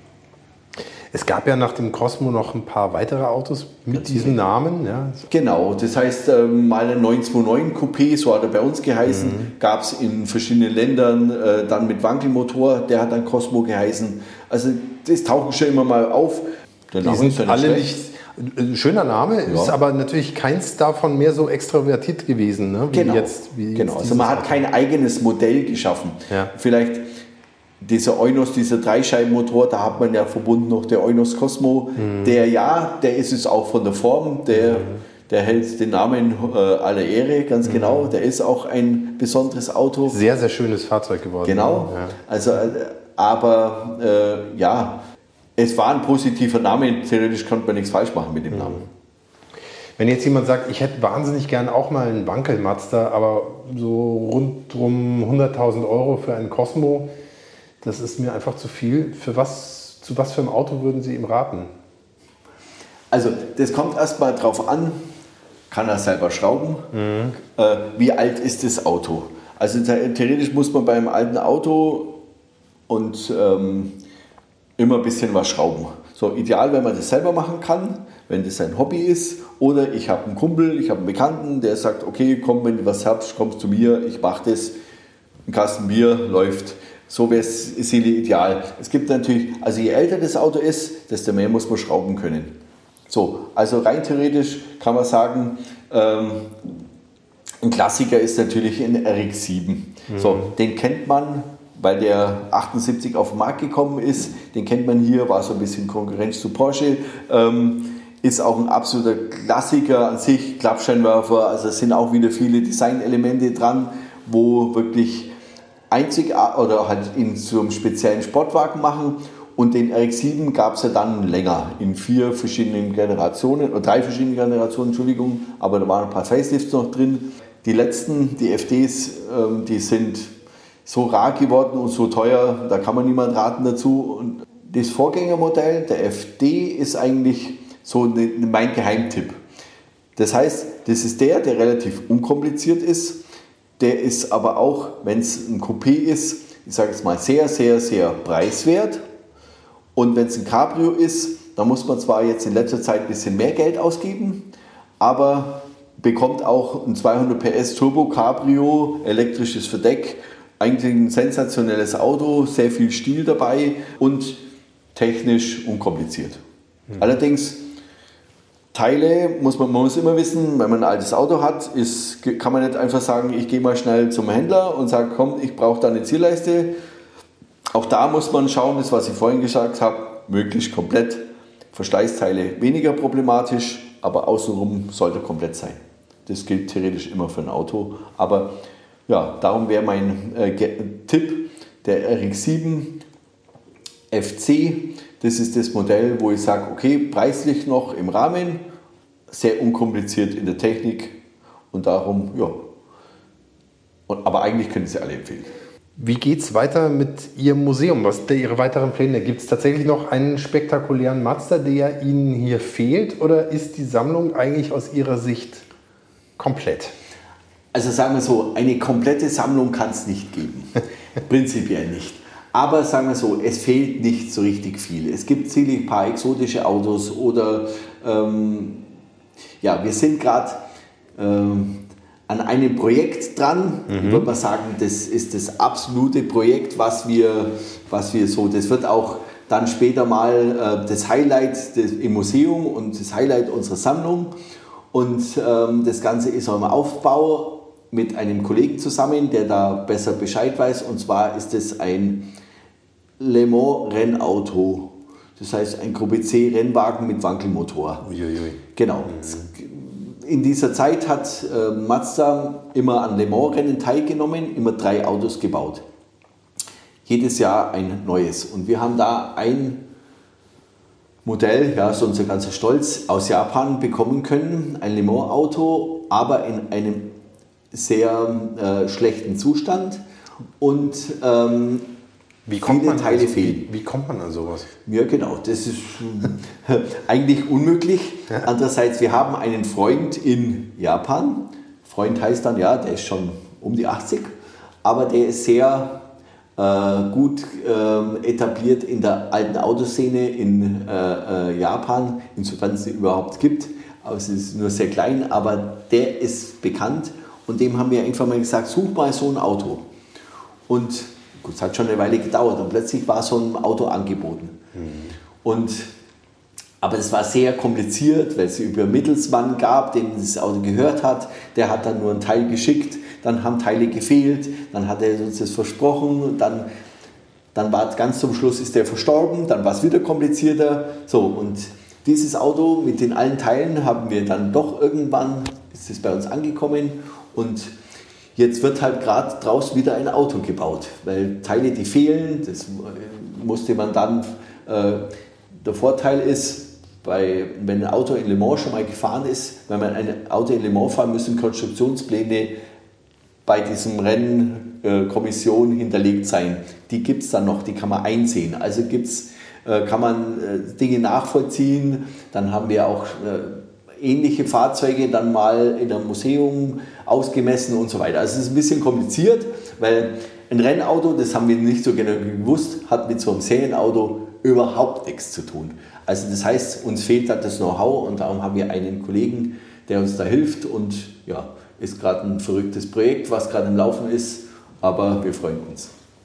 Speaker 5: Es gab ja nach dem Cosmo noch ein paar weitere Autos mit diesem Namen. Ja.
Speaker 3: Genau, das heißt, ähm, mal ein neun zwei neun Coupé, so hat er bei uns geheißen, mhm. gab es in verschiedenen Ländern, äh, dann mit Wankelmotor, der hat dann Cosmo geheißen. Also das tauchen schon immer mal auf.
Speaker 5: Der Name die sind alle schlecht. Nicht... Ein schöner Name, ja. Ist aber natürlich keins davon mehr so extrovertiert gewesen, ne? Wie
Speaker 3: genau,
Speaker 5: jetzt, wie
Speaker 3: genau. Also man hat kein eigenes Modell geschaffen.
Speaker 5: Ja.
Speaker 3: Vielleicht dieser Eunos, dieser Dreischeibenmotor, da hat man ja verbunden noch der Eunos Cosmo, mhm. der ja, der ist es auch von der Form, der, mhm. der hält den Namen äh, aller Ehre, ganz mhm. genau, der ist auch ein besonderes Auto.
Speaker 5: Sehr, sehr schönes Fahrzeug geworden.
Speaker 3: Genau,
Speaker 5: ja.
Speaker 3: also, äh, aber äh, ja, es war ein positiver Name, theoretisch konnte man nichts falsch machen mit dem Namen.
Speaker 5: Wenn jetzt jemand sagt, ich hätte wahnsinnig gern auch mal einen Wankel Mazda, aber so rund um hunderttausend Euro für einen Cosmo, das ist mir einfach zu viel. Für was, zu was für einem Auto würden Sie ihm raten?
Speaker 3: Also das kommt erstmal drauf an, kann er selber schrauben, mhm. äh, wie alt ist das Auto? Also theoretisch muss man beim alten Auto und ähm, immer ein bisschen was schrauben. So ideal, wenn man das selber machen kann, wenn das ein Hobby ist. Oder ich habe einen Kumpel, ich habe einen Bekannten, der sagt, okay, komm, wenn du was hast, kommst zu mir, ich mache das. Ein Kasten Bier läuft. So wäre es ideal. Es gibt natürlich, also je älter das Auto ist, desto mehr muss man schrauben können. So, also rein theoretisch kann man sagen, ähm, ein Klassiker ist natürlich ein R X sieben. Mhm. So, den kennt man, weil der achtundsiebzig auf den Markt gekommen ist. Den kennt man hier, war so ein bisschen Konkurrenz zu Porsche. Ähm, ist auch ein absoluter Klassiker an sich, Klappscheinwerfer. Also es sind auch wieder viele Designelemente dran, wo wirklich einzig oder halt in so einem speziellen Sportwagen machen. Und den R X sieben gab es ja dann länger, in vier verschiedenen Generationen, oder drei verschiedenen Generationen, Entschuldigung, aber da waren ein paar Facelifts noch drin. Die letzten, die F Ds, ähm, die sind so rar geworden und so teuer, da kann man niemand raten dazu. Und das Vorgängermodell, der F D, ist eigentlich so ne, mein Geheimtipp. Das heißt, das ist der, der relativ unkompliziert ist. Der ist aber auch, wenn es ein Coupé ist, ich sage jetzt mal sehr, sehr, sehr preiswert. Und wenn es ein Cabrio ist, dann muss man zwar jetzt in letzter Zeit ein bisschen mehr Geld ausgeben, aber bekommt auch ein zweihundert P S Turbo Cabrio, elektrisches Verdeck, eigentlich ein sensationelles Auto, sehr viel Stil dabei und technisch unkompliziert. Mhm. Allerdings Teile muss man, man muss immer wissen, wenn man ein altes Auto hat, ist, kann man nicht einfach sagen, ich gehe mal schnell zum Händler und sage, komm, ich brauche da eine Zierleiste. Auch da muss man schauen, das was ich vorhin gesagt habe, möglichst komplett. Verschleißteile weniger problematisch, aber außenrum sollte komplett sein. Das gilt theoretisch immer für ein Auto. Aber ja, darum wäre mein äh, Tipp, der R X sieben F C. Das ist das Modell, wo ich sage, okay, preislich noch im Rahmen, sehr unkompliziert in der Technik und darum, ja. Und, aber eigentlich können Sie alle empfehlen.
Speaker 5: Wie geht es weiter mit Ihrem Museum? Was sind Ihre weiteren Pläne? Gibt es tatsächlich noch einen spektakulären Mazda, der Ihnen hier fehlt? Oder ist die Sammlung eigentlich aus Ihrer Sicht komplett?
Speaker 3: Also sagen wir so, eine komplette Sammlung kann es nicht geben. Prinzipiell nicht. Aber sagen wir so, es fehlt nicht so richtig viel. Es gibt sicherlich ein paar exotische Autos oder ähm, ja, wir sind gerade ähm, an einem Projekt dran. Mhm. Ich würde mal sagen, das ist das absolute Projekt, was wir, was wir so, das wird auch dann später mal äh, das Highlight des, im Museum und das Highlight unserer Sammlung. Und ähm, das Ganze ist auch im Aufbau. mit einem Kollegen zusammen, der da besser Bescheid weiß. Und zwar ist es ein Le Mans Rennauto. Das heißt ein Gruppe C Rennwagen mit Wankelmotor.
Speaker 5: Uiuiui.
Speaker 3: Genau. Mhm. In dieser Zeit hat äh, Mazda immer an Le Mans Rennen teilgenommen, immer drei Autos gebaut. Jedes Jahr ein neues. Und wir haben da ein Modell, ja, so unser ganzer Stolz, aus Japan bekommen können. Ein Le Mans Auto, aber in einem sehr äh, schlechten Zustand. Und ähm,
Speaker 5: Wie kommt, man
Speaker 3: Teile
Speaker 5: also,
Speaker 3: fehlen.
Speaker 5: Wie, wie kommt man an sowas?
Speaker 3: Ja, genau. Das ist äh, eigentlich unmöglich.
Speaker 5: Ja.
Speaker 3: Andererseits, wir haben einen Freund in Japan. Freund heißt dann, ja, der ist schon um die achtzig, aber der ist sehr äh, gut äh, etabliert in der alten Autoszene in äh, äh, Japan, insofern es sie überhaupt gibt. Aber es ist nur sehr klein, aber der ist bekannt und dem haben wir einfach mal gesagt, such mal so ein Auto. Und gut, es hat schon eine Weile gedauert und plötzlich war so ein Auto angeboten. Mhm. Und, aber es war sehr kompliziert, weil es über Mittelsmann gab, dem das Auto gehört hat. Der hat dann nur einen Teil geschickt, dann haben Teile gefehlt, dann hat er uns das versprochen, dann, dann war ganz zum Schluss ist der verstorben, dann war es wieder komplizierter. So, und dieses Auto mit den allen Teilen haben wir dann doch irgendwann, ist es bei uns angekommen und jetzt wird halt gerade draußen wieder ein Auto gebaut, weil Teile, die fehlen, das musste man dann, äh, der Vorteil ist, bei, wenn ein Auto in Le Mans schon mal gefahren ist, wenn man ein Auto in Le Mans fahren, müssen Konstruktionspläne bei diesem Rennkommission äh, hinterlegt sein. Die gibt es dann noch, die kann man einsehen. Also gibt's, äh, kann man äh, Dinge nachvollziehen, dann haben wir auch äh, ähnliche Fahrzeuge dann mal in einem Museum ausgemessen und so weiter. Also es ist ein bisschen kompliziert, weil ein Rennauto, das haben wir nicht so genau gewusst, hat mit so einem Serienauto überhaupt nichts zu tun. Also das heißt, uns fehlt da das Know-how und darum haben wir einen Kollegen, der uns da hilft und ja, ist gerade ein verrücktes Projekt, was gerade im Laufen ist, aber wir freuen uns.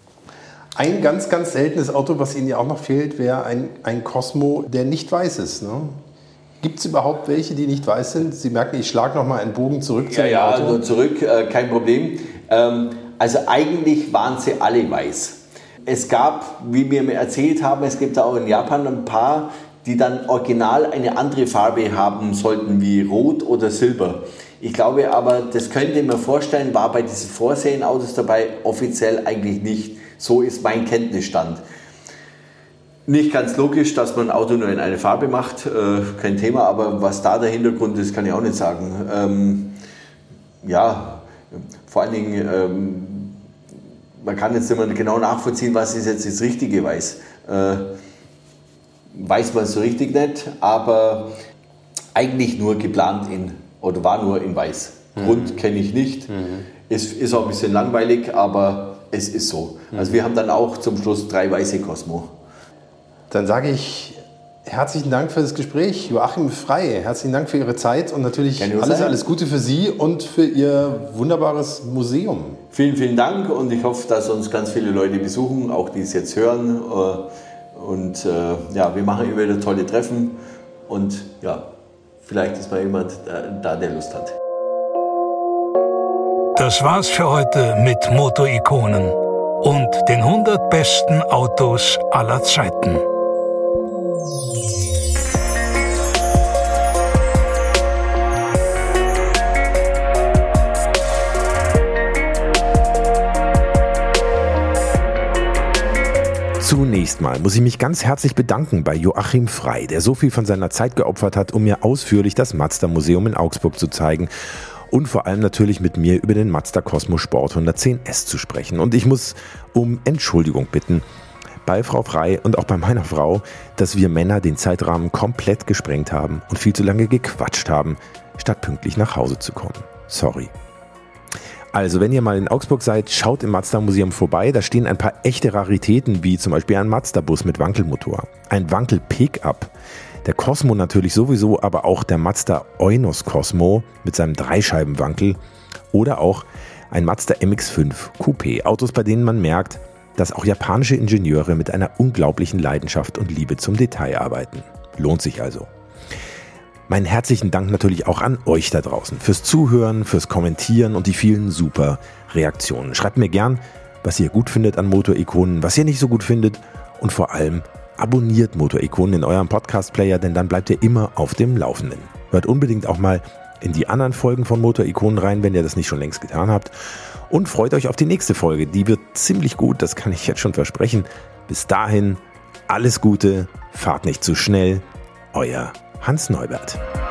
Speaker 5: Ein ganz, ganz seltenes Auto, was Ihnen ja auch noch fehlt, wäre ein, ein Cosmo, der nicht weiß ist, ne? Gibt es überhaupt welche, die nicht weiß sind? Sie merken, ich schlage noch mal einen Bogen zurück zu
Speaker 3: ja,
Speaker 5: dem
Speaker 3: ja,
Speaker 5: Auto.
Speaker 3: nur zurück, äh, kein Problem. Ähm, also eigentlich waren sie alle weiß. Es gab, wie wir mir erzählt haben, es gibt auch in Japan ein paar, die dann original eine andere Farbe haben sollten, wie Rot oder Silber. Ich glaube aber, das könnte ich mir vorstellen, war bei diesen Vorserienautos dabei, offiziell eigentlich nicht. So ist mein Kenntnisstand. Nicht ganz logisch, dass man ein Auto nur in eine Farbe macht, äh, kein Thema, aber was da der Hintergrund ist, kann ich auch nicht sagen. Ähm, ja, vor allen Dingen, ähm, man kann jetzt immer genau nachvollziehen, was ist jetzt das richtige Weiß. Äh, weiß man so richtig nicht, aber eigentlich nur geplant in, oder war nur in Weiß. Mhm. Grund kenne ich nicht, mhm. ist, ist auch ein bisschen langweilig, aber es ist so. Mhm. Also wir haben dann auch zum Schluss drei weiße Cosmo.
Speaker 5: Dann sage ich herzlichen Dank für das Gespräch, Joachim Frey. Herzlichen Dank für Ihre Zeit und natürlich alles, alles Gute für Sie und für Ihr wunderbares Museum.
Speaker 3: Vielen, vielen Dank und ich hoffe, dass uns ganz viele Leute besuchen, auch die es jetzt hören. Und ja, wir machen immer wieder tolle Treffen und ja, vielleicht ist mal jemand da, der Lust hat.
Speaker 2: Das war's für heute mit Moto-Ikonen und den hundert besten Autos aller Zeiten.
Speaker 1: Zunächst mal muss ich mich ganz herzlich bedanken bei Joachim Frey, der so viel von seiner Zeit geopfert hat, um mir ausführlich das Mazda-Museum in Augsburg zu zeigen und vor allem natürlich mit mir über den Mazda Cosmo Sport hundertzehn S zu sprechen. Und ich muss um Entschuldigung bitten bei Frau Frey und auch bei meiner Frau, dass wir Männer den Zeitrahmen komplett gesprengt haben und viel zu lange gequatscht haben, statt pünktlich nach Hause zu kommen. Sorry. Also, wenn ihr mal in Augsburg seid, schaut im Mazda-Museum vorbei. Da stehen ein paar echte Raritäten, wie zum Beispiel ein Mazda-Bus mit Wankelmotor, ein Wankel-Pickup, der Cosmo natürlich sowieso, aber auch der Mazda Eunos Cosmo mit seinem Dreischeibenwankel oder auch ein Mazda M X fünf Coupé. Autos, bei denen man merkt, dass auch japanische Ingenieure mit einer unglaublichen Leidenschaft und Liebe zum Detail arbeiten. Lohnt sich also. Meinen herzlichen Dank natürlich auch an euch da draußen fürs Zuhören, fürs Kommentieren und die vielen super Reaktionen. Schreibt mir gern, was ihr gut findet an Motorikonen, was ihr nicht so gut findet und vor allem abonniert Motorikonen in eurem Podcast-Player, denn dann bleibt ihr immer auf dem Laufenden. Hört unbedingt auch mal in die anderen Folgen von Motorikonen rein, wenn ihr das nicht schon längst getan habt. Und freut euch auf die nächste Folge. Die wird ziemlich gut, das kann ich jetzt schon versprechen. Bis dahin, alles Gute, fahrt nicht zu schnell. Euer Hans Neubert.